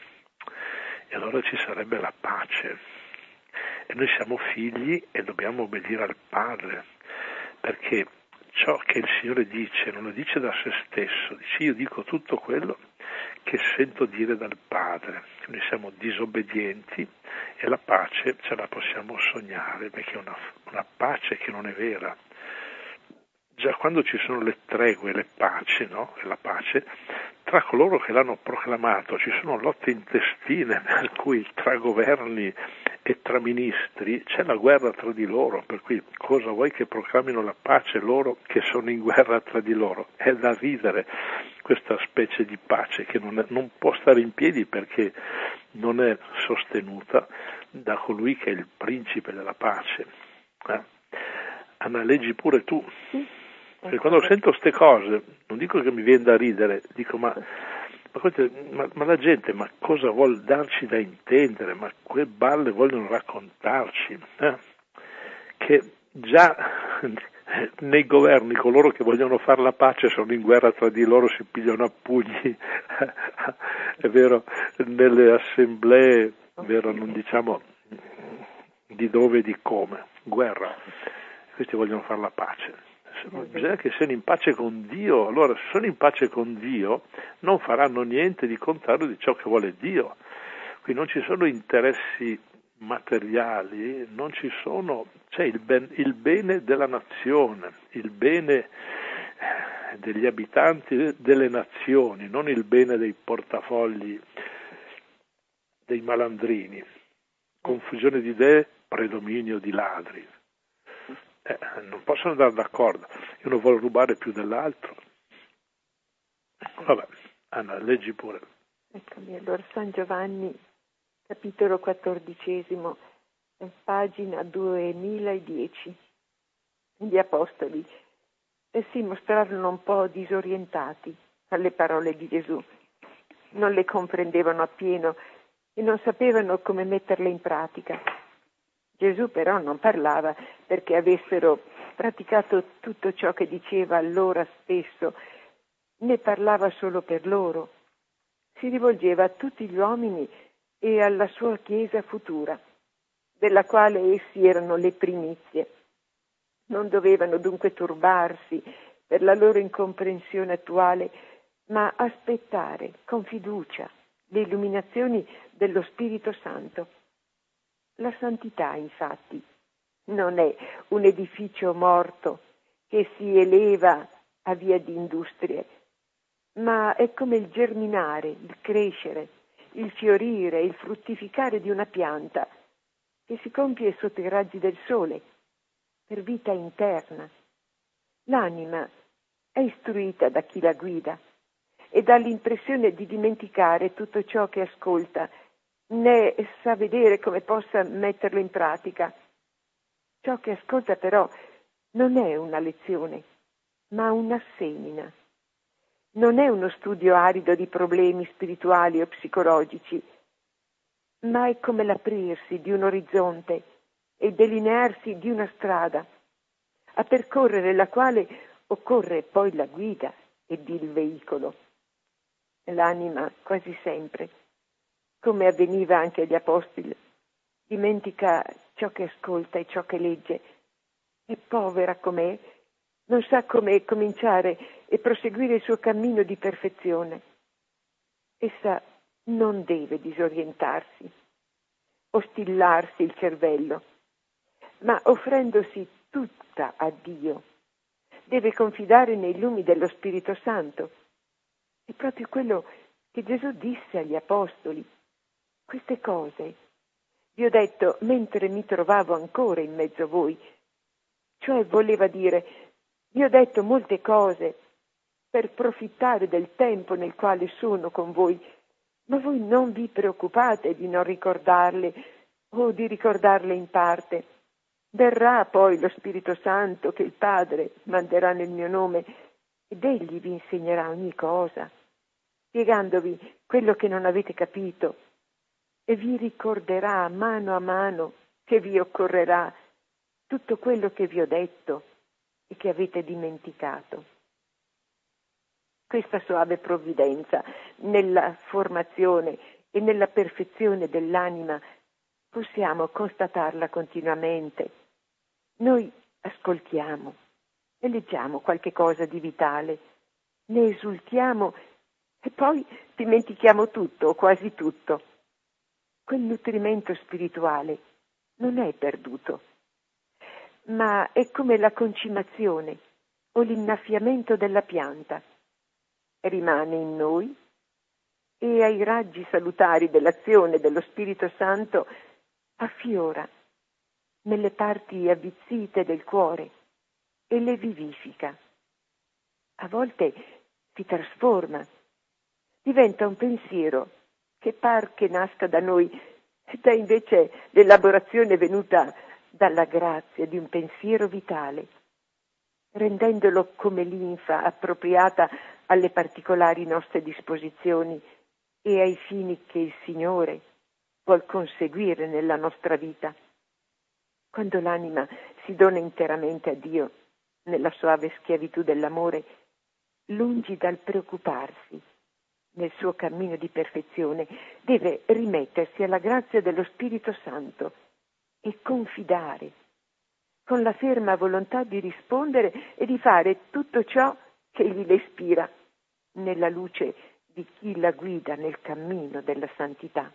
e allora ci sarebbe la pace. E noi siamo figli e dobbiamo obbedire al padre, perché ciò che il Signore dice non lo dice da se stesso, dice: io dico tutto quello che sento dire dal Padre. Noi siamo disobbedienti e la pace ce la possiamo sognare, perché è una pace che non è vera. Già quando ci sono le tregue, le paci, no? E la pace, tra coloro che l'hanno proclamato ci sono lotte intestine, per cui tra governi e tra ministri c'è la guerra tra di loro, per cui cosa vuoi che proclamino la pace loro che sono in guerra tra di loro? È da ridere questa specie di pace che non può stare in piedi perché non è sostenuta da colui che è il principe della pace. Anna, leggi pure tu. Perché quando sento queste cose, non dico che mi viene da ridere, dico ma la gente, ma cosa vuol darci da intendere? Ma quelle balle vogliono raccontarci? Che già nei governi coloro che vogliono fare la pace sono in guerra tra di loro, si pigliano a pugni, è vero, nelle assemblee, è vero, non diciamo di dove e di come, guerra. Questi vogliono fare la pace. Bisogna che siano in pace con Dio. Allora, se sono in pace con Dio, non faranno niente di contrario di ciò che vuole Dio. Qui non ci sono interessi materiali, non ci sono, c'è il bene della nazione, il bene degli abitanti delle nazioni, non il bene dei portafogli dei malandrini. Confusione di idee, predominio di ladri. Non possono andare d'accordo, uno vuole rubare più dell'altro. Vabbè, Anna, leggi pure. Eccomi, allora San Giovanni, capitolo 14, pagina 2010. Gli apostoli si mostrarono un po' disorientati alle parole di Gesù, non le comprendevano appieno e non sapevano come metterle in pratica. Gesù però non parlava perché avessero praticato tutto ciò che diceva allora stesso, ne parlava solo per loro. Si rivolgeva a tutti gli uomini e alla sua Chiesa futura, della quale essi erano le primizie. Non dovevano dunque turbarsi per la loro incomprensione attuale, ma aspettare con fiducia le illuminazioni dello Spirito Santo. La santità, infatti, non è un edificio morto che si eleva a via di industrie, ma è come il germinare, il crescere, il fiorire, il fruttificare di una pianta che si compie sotto i raggi del sole, per vita interna. L'anima è istruita da chi la guida e dà l'impressione di dimenticare tutto ciò che ascolta, né sa vedere come possa metterlo in pratica. Ciò che ascolta però non è una lezione, ma una semina. Non è uno studio arido di problemi spirituali o psicologici, ma è come l'aprirsi di un orizzonte e il delinearsi di una strada, a percorrere la quale occorre poi la guida ed il veicolo. L'anima quasi sempre, come avveniva anche agli apostoli, dimentica ciò che ascolta e ciò che legge. È povera com'è, non sa come cominciare e proseguire il suo cammino di perfezione. Essa non deve disorientarsi, ostillarsi il cervello, ma offrendosi tutta a Dio, deve confidare nei lumi dello Spirito Santo. È proprio quello che Gesù disse agli apostoli. Queste cose vi ho detto mentre mi trovavo ancora in mezzo a voi. Cioè voleva dire, vi ho detto molte cose per profittare del tempo nel quale sono con voi, ma voi non vi preoccupate di non ricordarle o di ricordarle in parte. Verrà poi lo Spirito Santo che il Padre manderà nel mio nome ed egli vi insegnerà ogni cosa, spiegandovi quello che non avete capito e vi ricorderà a mano che vi occorrerà tutto quello che vi ho detto e che avete dimenticato. Questa soave provvidenza nella formazione e nella perfezione dell'anima possiamo constatarla continuamente. Noi ascoltiamo e leggiamo qualche cosa di vitale, ne esultiamo e poi dimentichiamo tutto o quasi tutto. Quel nutrimento spirituale non è perduto, ma è come la concimazione o l'innaffiamento della pianta. Rimane in noi e ai raggi salutari dell'azione dello Spirito Santo affiora nelle parti avvizzite del cuore e le vivifica. A volte si trasforma, diventa un pensiero che par che nasca da noi, ed è invece l'elaborazione venuta dalla grazia di un pensiero vitale, rendendolo come linfa appropriata alle particolari nostre disposizioni e ai fini che il Signore vuol conseguire nella nostra vita. Quando l'anima si dona interamente a Dio, nella soave schiavitù dell'amore, lungi dal preoccuparsi nel suo cammino di perfezione, deve rimettersi alla grazia dello Spirito Santo e confidare, con la ferma volontà di rispondere e di fare tutto ciò che egli le ispira, nella luce di chi la guida nel cammino della santità.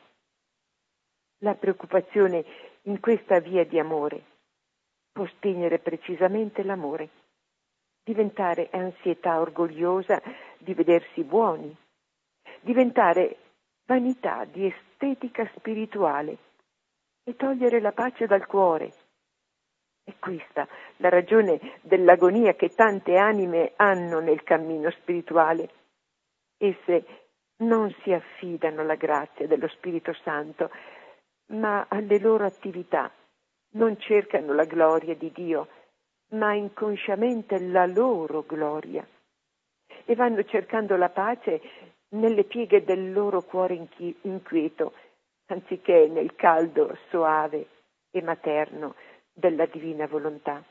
La preoccupazione in questa via di amore può spegnere precisamente l'amore, diventare ansietà orgogliosa di vedersi buoni, diventare vanità di estetica spirituale e togliere la pace dal cuore. È questa la ragione dell'agonia che tante anime hanno nel cammino spirituale. Esse non si affidano alla grazia dello Spirito Santo, ma alle loro attività. Non cercano la gloria di Dio, ma inconsciamente la loro gloria. E vanno cercando la pace nelle pieghe del loro cuore inquieto, anziché nel caldo soave e materno della divina volontà.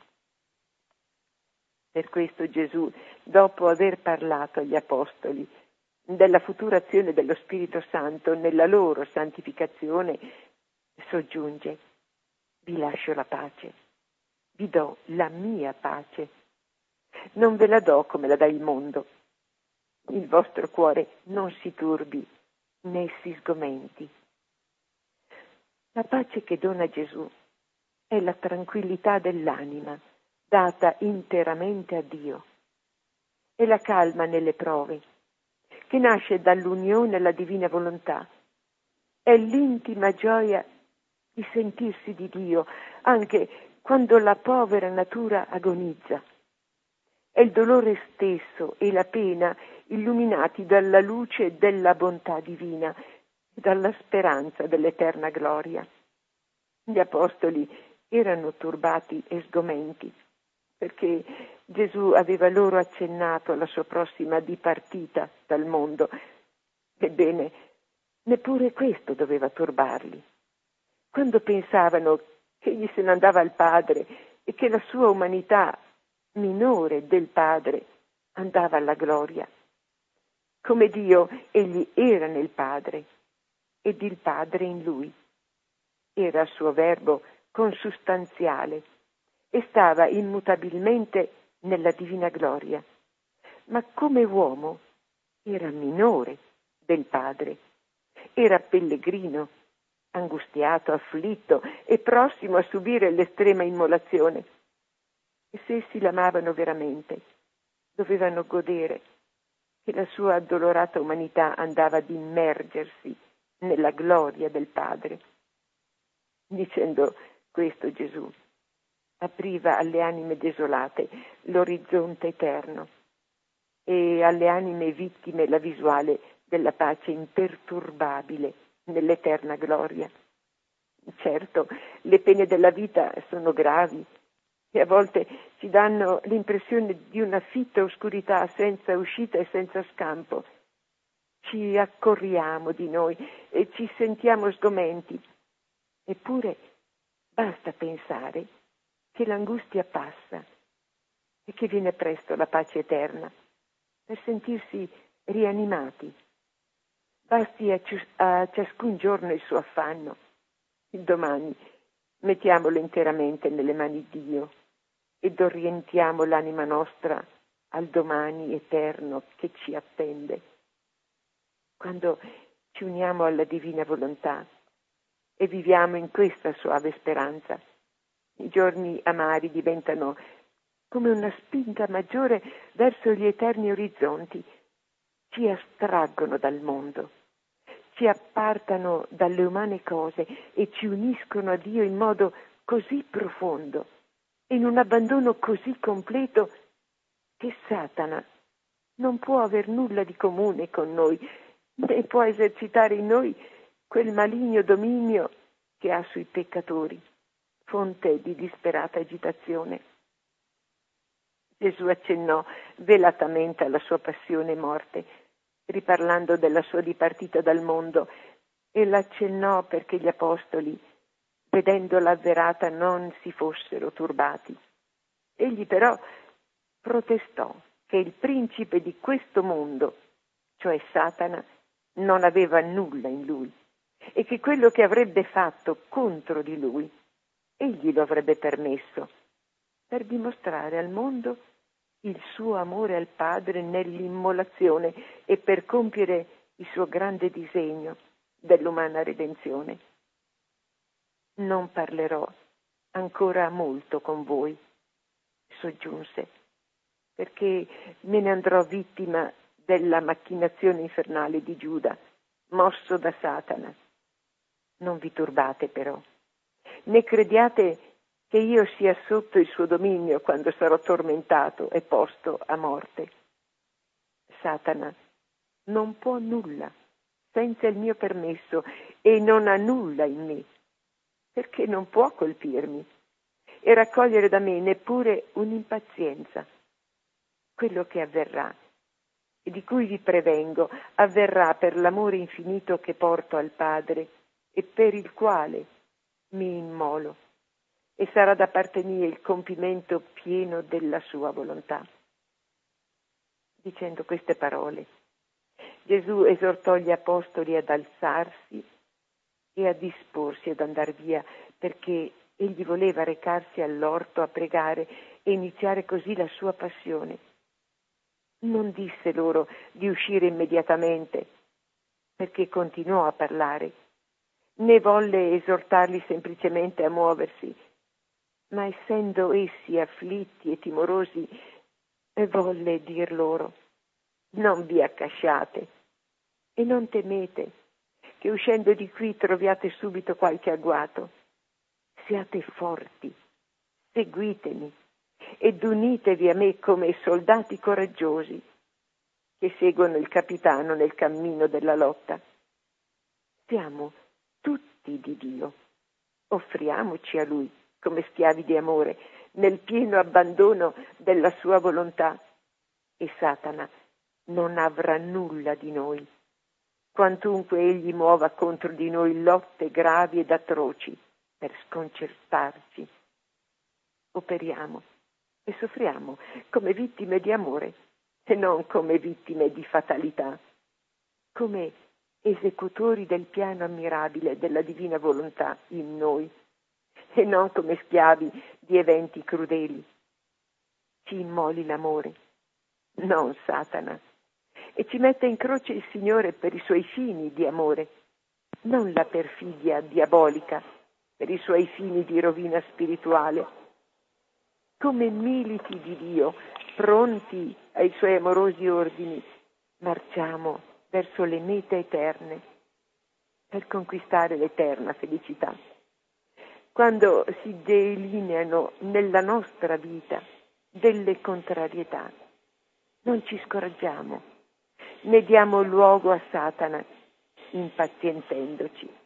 Per questo Gesù, dopo aver parlato agli apostoli della futura azione dello Spirito Santo nella loro santificazione, soggiunge: vi lascio la pace, vi do la mia pace. Non ve la do come la dà il mondo. Il vostro cuore non si turbi né si sgomenti. La pace che dona Gesù è la tranquillità dell'anima, data interamente a Dio. È la calma nelle prove, che nasce dall'unione alla divina volontà. È l'intima gioia di sentirsi di Dio, anche quando la povera natura agonizza. È il dolore stesso e la pena illuminati dalla luce della bontà divina, dalla speranza dell'eterna gloria. Gli apostoli erano turbati e sgomenti, perché Gesù aveva loro accennato alla sua prossima dipartita dal mondo. Ebbene, neppure questo doveva turbarli. Quando pensavano che egli se ne andava al Padre e che la sua umanità minore del Padre andava alla gloria. Come Dio, egli era nel Padre ed il Padre in lui. Era il suo verbo consustanziale e stava immutabilmente nella divina gloria. Ma come uomo era minore del Padre. Era pellegrino, angustiato, afflitto e prossimo a subire l'estrema immolazione. E se essi l'amavano veramente, dovevano godere che la sua addolorata umanità andava ad immergersi nella gloria del Padre. Dicendo questo Gesù apriva alle anime desolate l'orizzonte eterno e alle anime vittime la visuale della pace imperturbabile nell'eterna gloria. Certo, le pene della vita sono gravi e a volte ci danno l'impressione di una fitta oscurità senza uscita e senza scampo. Ci accorriamo di noi e ci sentiamo sgomenti. Eppure basta pensare che l'angustia passa e che viene presto la pace eterna per sentirsi rianimati. Basti a ciascun giorno il suo affanno. Il domani mettiamolo interamente nelle mani di Dio ed orientiamo l'anima nostra al domani eterno che ci attende. Quando ci uniamo alla divina volontà e viviamo in questa suave speranza, i giorni amari diventano come una spinta maggiore verso gli eterni orizzonti, ci astraggono dal mondo, ci appartano dalle umane cose e ci uniscono a Dio in modo così profondo, in un abbandono così completo, che Satana non può aver nulla di comune con noi, né può esercitare in noi quel maligno dominio che ha sui peccatori, fonte di disperata agitazione. Gesù accennò velatamente alla sua passione e morte, riparlando della sua dipartita dal mondo, e l'accennò perché gli apostoli, vedendola avverata, non si fossero turbati. Egli però protestò che il principe di questo mondo, cioè Satana, non aveva nulla in lui e che quello che avrebbe fatto contro di lui, egli lo avrebbe permesso per dimostrare al mondo il suo amore al Padre nell'immolazione e per compiere il suo grande disegno dell'umana redenzione. Non parlerò ancora molto con voi, soggiunse, perché me ne andrò vittima della macchinazione infernale di Giuda, mosso da Satana. Non vi turbate però, né crediate che io sia sotto il suo dominio quando sarò tormentato e posto a morte. Satana non può nulla senza il mio permesso e non ha nulla in me, perché non può colpirmi e raccogliere da me neppure un'impazienza. Quello che avverrà e di cui vi prevengo avverrà per l'amore infinito che porto al Padre e per il quale mi immolo, e sarà da parte mia il compimento pieno della sua volontà. Dicendo queste parole, Gesù esortò gli apostoli ad alzarsi e a disporsi ad andar via, perché egli voleva recarsi all'orto a pregare e iniziare così la sua passione. Non disse loro di uscire immediatamente, perché continuò a parlare, né volle esortarli semplicemente a muoversi, ma essendo essi afflitti e timorosi, volle dir loro: non vi accasciate e non temete che uscendo di qui troviate subito qualche agguato. Siate forti, seguitemi ed unitevi a me come soldati coraggiosi che seguono il capitano nel cammino della lotta. Siamo tutti di Dio, offriamoci a Lui come schiavi di amore, nel pieno abbandono della sua volontà, e Satana non avrà nulla di noi, quantunque egli muova contro di noi lotte gravi ed atroci per sconcertarci. Operiamo e soffriamo come vittime di amore e non come vittime di fatalità, come esecutori del piano ammirabile della divina volontà in noi e non come schiavi di eventi crudeli. Ci immoli l'amore, non Satana, e ci mette in croce il Signore per i suoi fini di amore, non la perfidia diabolica per i suoi fini di rovina spirituale. Come militi di Dio, pronti ai suoi amorosi ordini, marciamo verso le mete eterne per conquistare l'eterna felicità. Quando si delineano nella nostra vita delle contrarietà, non ci scoraggiamo, né diamo luogo a Satana, impazientendoci.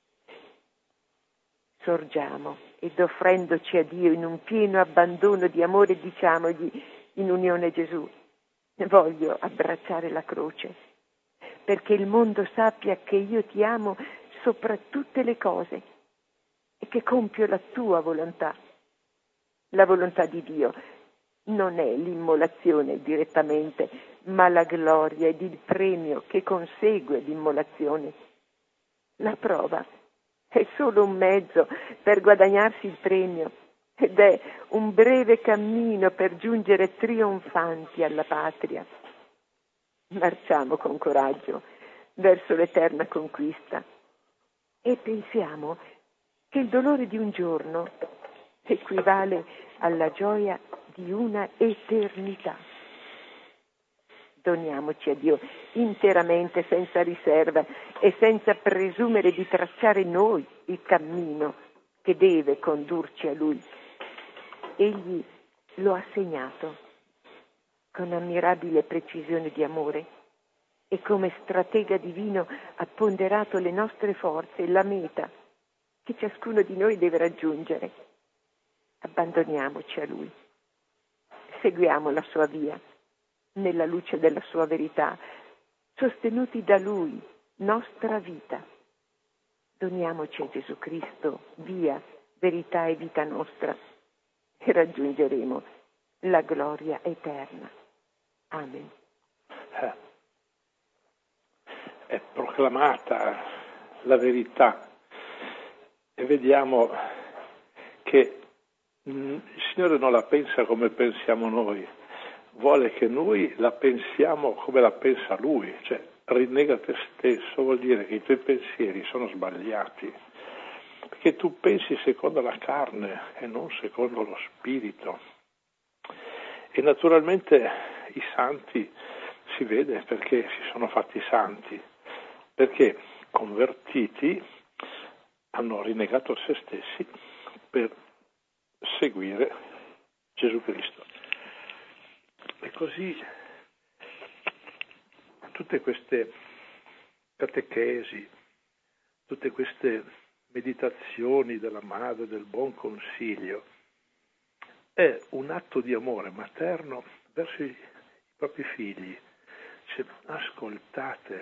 Sorgiamo ed offrendoci a Dio in un pieno abbandono di amore, diciamogli in unione Gesù: voglio abbracciare la croce, perché il mondo sappia che io ti amo sopra tutte le cose e che compio la tua volontà. La volontà di Dio non è l'immolazione direttamente, ma la gloria ed il premio che consegue l'immolazione. La prova è solo un mezzo per guadagnarsi il premio ed è un breve cammino per giungere trionfanti alla patria. Marciamo con coraggio verso l'eterna conquista e pensiamo che il dolore di un giorno equivale alla gioia di una eternità. Doniamoci a Dio interamente, senza riserva e senza presumere di tracciare noi il cammino che deve condurci a Lui. Egli lo ha segnato con ammirabile precisione di amore e come stratega divino ha ponderato le nostre forze e la meta che ciascuno di noi deve raggiungere. Abbandoniamoci a Lui, seguiamo la sua via nella luce della sua verità, sostenuti da Lui, nostra vita. Doniamoci a Gesù Cristo, via, verità e vita nostra, e raggiungeremo la gloria eterna. Amen. È proclamata la verità e vediamo che il Signore non la pensa come pensiamo noi, vuole che noi la pensiamo come la pensa Lui, cioè rinnega te stesso, vuol dire che i tuoi pensieri sono sbagliati, perché tu pensi secondo la carne e non secondo lo spirito. E naturalmente i santi si vede perché si sono fatti santi, perché convertiti hanno rinnegato se stessi per seguire Gesù Cristo. E così tutte queste catechesi, tutte queste meditazioni della madre, del buon consiglio, è un atto di amore materno verso i propri figli. Cioè, ascoltate,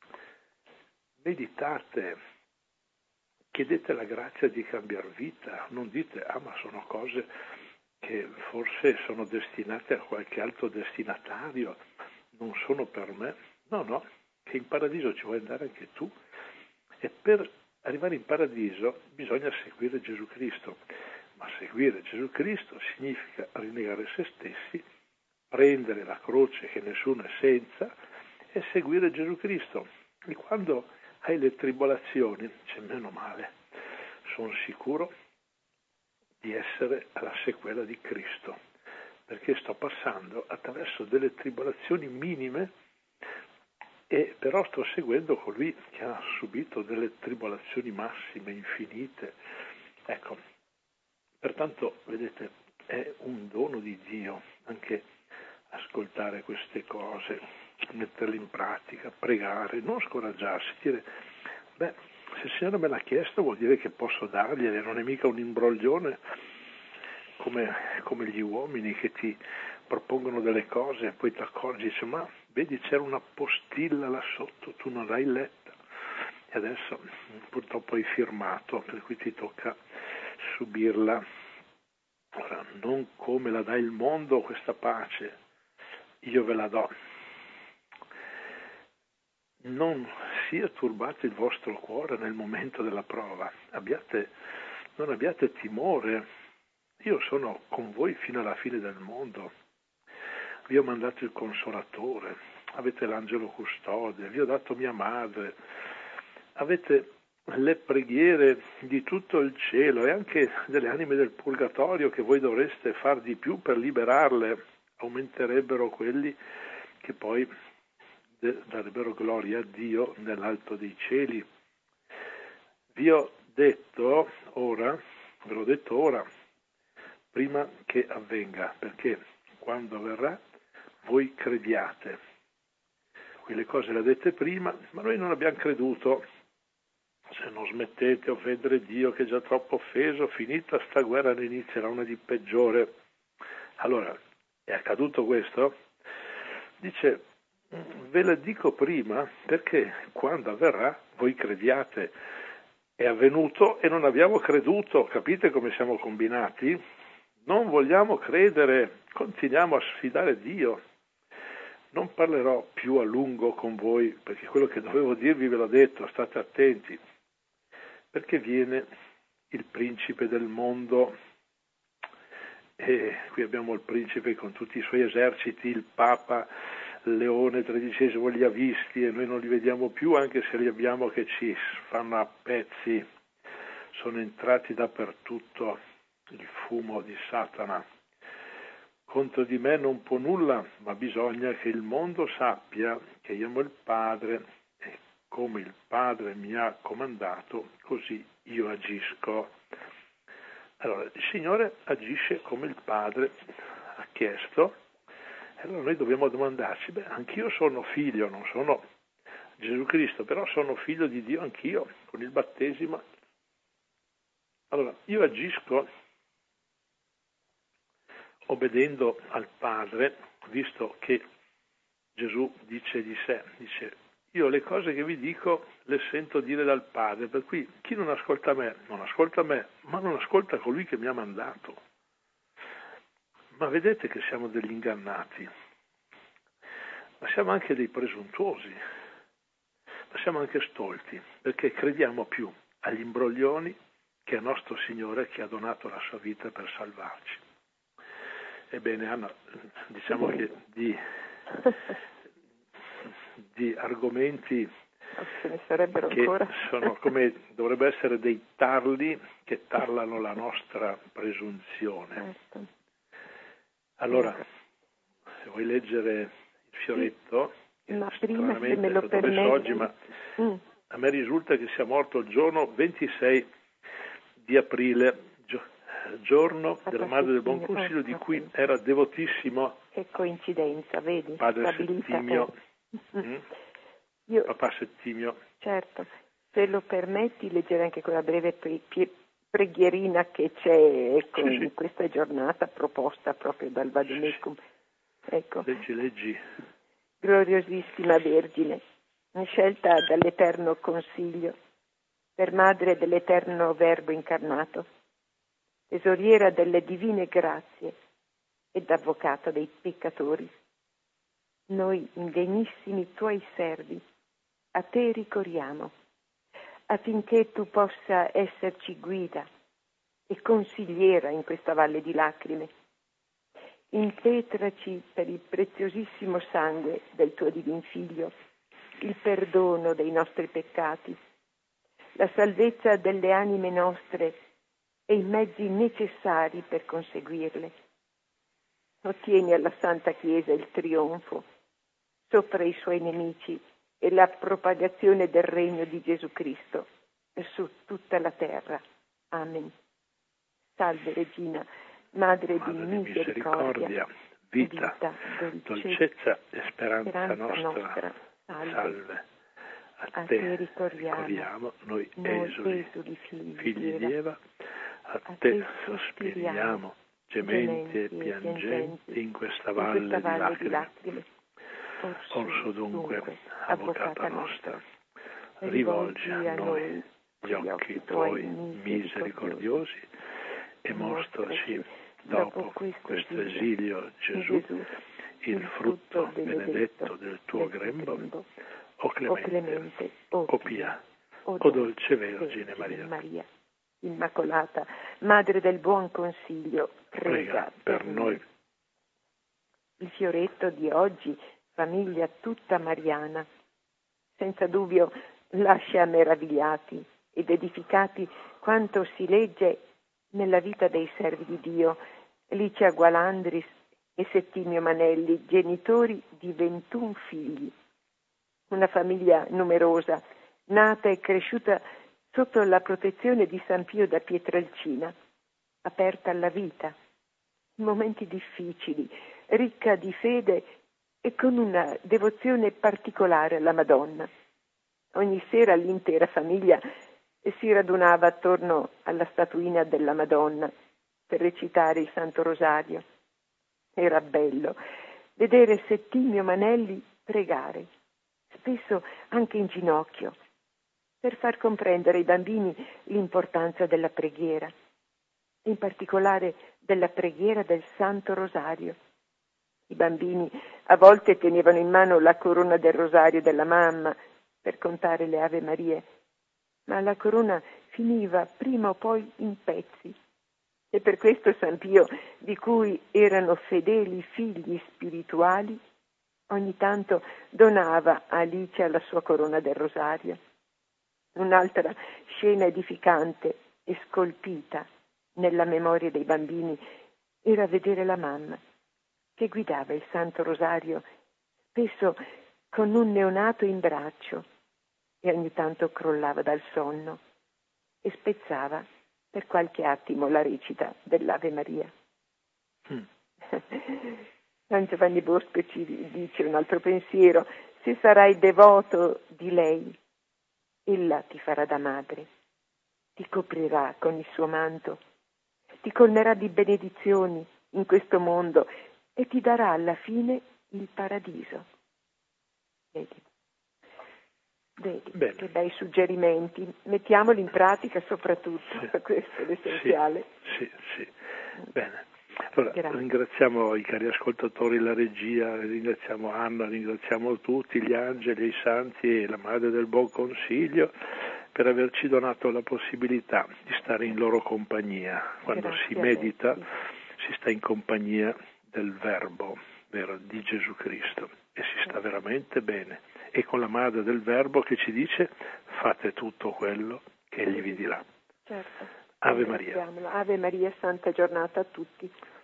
meditate, chiedete la grazia di cambiare vita, non dite ma sono cose che forse sono destinate a qualche altro destinatario, non sono per me. No, che in paradiso ci vuoi andare anche tu, e per arrivare in paradiso bisogna seguire Gesù Cristo. Ma seguire Gesù Cristo significa rinnegare se stessi, prendere la croce che nessuno è senza e seguire Gesù Cristo. E quando hai le tribolazioni, c'è meno male, sono sicuro di essere alla sequela di Cristo, perché sto passando attraverso delle tribolazioni minime e però sto seguendo colui che ha subito delle tribolazioni massime, infinite. Ecco, pertanto, vedete, è un dono di Dio anche ascoltare queste cose, metterle in pratica, pregare, non scoraggiarsi, dire, beh, se il Signore me l'ha chiesto vuol dire che posso dargliele, non è mica un imbroglione come gli uomini che ti propongono delle cose e poi ti accorgi, dice, ma vedi c'era una postilla là sotto, tu non l'hai letta e adesso purtroppo hai firmato, per cui ti tocca subirla. Ora, non come la dà il mondo questa pace, io ve la do. Non sia turbato il vostro cuore nel momento della prova, non abbiate timore, io sono con voi fino alla fine del mondo, vi ho mandato il Consolatore, avete l'angelo custode, vi ho dato mia madre, avete le preghiere di tutto il cielo e anche delle anime del purgatorio che voi dovreste far di più per liberarle, aumenterebbero quelli che poi darebbero gloria a Dio nell'alto dei cieli. Vi ho detto ora, ve l'ho detto ora, prima che avvenga, perché quando avverrà voi crediate. Quelle cose le ha dette prima, ma noi non abbiamo creduto. Se non smettete a offendere Dio che è già troppo offeso, finita sta guerra ne inizierà una di peggiore. Allora, è accaduto questo? Dice, ve la dico prima perché quando avverrà voi crediate. È avvenuto e non abbiamo creduto, capite come siamo combinati? Non vogliamo credere, continuiamo a sfidare Dio. Non parlerò più a lungo con voi, perché quello che dovevo dirvi ve l'ho detto, state attenti, perché viene il principe del mondo, e qui abbiamo il principe con tutti i suoi eserciti, il Papa Leone XIII li ha visti e noi non li vediamo più, anche se li abbiamo che ci fanno a pezzi, sono entrati dappertutto, il fumo di Satana. Contro di me non può nulla, ma bisogna che il mondo sappia che io amo il Padre e come il Padre mi ha comandato, così io agisco. Allora, il Signore agisce come il Padre ha chiesto, e allora noi dobbiamo domandarci, anch'io sono figlio, non sono Gesù Cristo, però sono figlio di Dio anch'io, con il battesimo. Allora, io agisco obbedendo al Padre, visto che Gesù dice di sé, dice, io le cose che vi dico le sento dire dal Padre, per cui chi non ascolta me, non ascolta me, ma non ascolta colui che mi ha mandato. Ma vedete che siamo degli ingannati, ma siamo anche dei presuntuosi, ma siamo anche stolti, perché crediamo più agli imbroglioni che a nostro Signore che ha donato la sua vita per salvarci. Ebbene, Anna, diciamo che di argomenti ce ne sarebbero che ancora. sono come dovrebbero essere dei tarli che tarlano la nostra presunzione. Certo. Allora, se vuoi leggere il fioretto, sì, ma prima se me lo permetti, oggi, ma a me risulta che sia morto il giorno 26 di aprile, giorno della Madre del Buon Consiglio, di cui era devotissimo. Che coincidenza, vedi? Padre Settimio, papà Settimio. Certo, se lo permetti leggere anche quella breve preghierina che c'è in questa giornata proposta proprio dal Vademecum. Ecco. Leggi. Gloriosissima Vergine, scelta dall'Eterno Consiglio, per madre dell'Eterno Verbo incarnato, tesoriera delle divine grazie ed avvocata dei peccatori, noi indegnissimi tuoi servi a te ricorriamo, affinché tu possa esserci guida e consigliera in questa valle di lacrime. Impetraci per il preziosissimo sangue del tuo divin Figlio, il perdono dei nostri peccati, la salvezza delle anime nostre e i mezzi necessari per conseguirle. Ottieni alla Santa Chiesa il trionfo sopra i suoi nemici e la propagazione del regno di Gesù Cristo su tutta la terra. Amen. Salve Regina, Madre di misericordia, vita, dolcezza e speranza nostra. Salve. A te ricorriamo, noi esuli, figli di Eva, a te sospiriamo, gementi e piangenti in questa valle di lacrime. Orso dunque, Avvocata nostra, rivolgi a noi gli occhi tuoi misericordiosi e mostraci, dopo questo esilio, Gesù, il frutto benedetto del tuo grembo, o clemente, o pia, o dolce Vergine Maria. Immacolata, Madre del Buon Consiglio, prega per noi. Il fioretto di oggi, famiglia tutta mariana, senza dubbio lascia meravigliati ed edificati quanto si legge nella vita dei servi di Dio, Licia Gualandris e Settimio Manelli, genitori di 21 figli. Una famiglia numerosa, nata e cresciuta sotto la protezione di San Pio da Pietrelcina, aperta alla vita, in momenti difficili, ricca di fede e con una devozione particolare alla Madonna. Ogni sera l'intera famiglia si radunava attorno alla statuina della Madonna per recitare il Santo Rosario. Era bello vedere Settimio Manelli pregare, spesso anche in ginocchio, per far comprendere ai bambini l'importanza della preghiera, in particolare della preghiera del Santo Rosario. I bambini a volte tenevano in mano la corona del rosario della mamma per contare le Ave Marie, ma la corona finiva prima o poi in pezzi. E per questo San Pio, di cui erano fedeli figli spirituali, ogni tanto donava a Alicia la sua corona del rosario. Un'altra scena edificante e scolpita nella memoria dei bambini era vedere la mamma che guidava il Santo Rosario, spesso con un neonato in braccio, e ogni tanto crollava dal sonno e spezzava per qualche attimo la recita dell'Ave Maria. San Giovanni Bosco ci dice un altro pensiero: se sarai devoto di lei, ella ti farà da madre, ti coprirà con il suo manto, ti colmerà di benedizioni in questo mondo e ti darà alla fine il paradiso. Vedi che bei suggerimenti, mettiamoli in pratica soprattutto, sì. Questo è l'essenziale. Sì. Bene. Allora, ringraziamo i cari ascoltatori, la regia, ringraziamo Anna, ringraziamo tutti gli angeli, i santi e la Madre del Buon Consiglio per averci donato la possibilità di stare in loro compagnia. Quando si medita si sta in compagnia del Verbo, vero, di Gesù Cristo, e si sta veramente bene. E con la Madre del Verbo che ci dice: fate tutto quello che Egli vi dirà. Certo. Ave Maria. Ave Maria, santa giornata a tutti.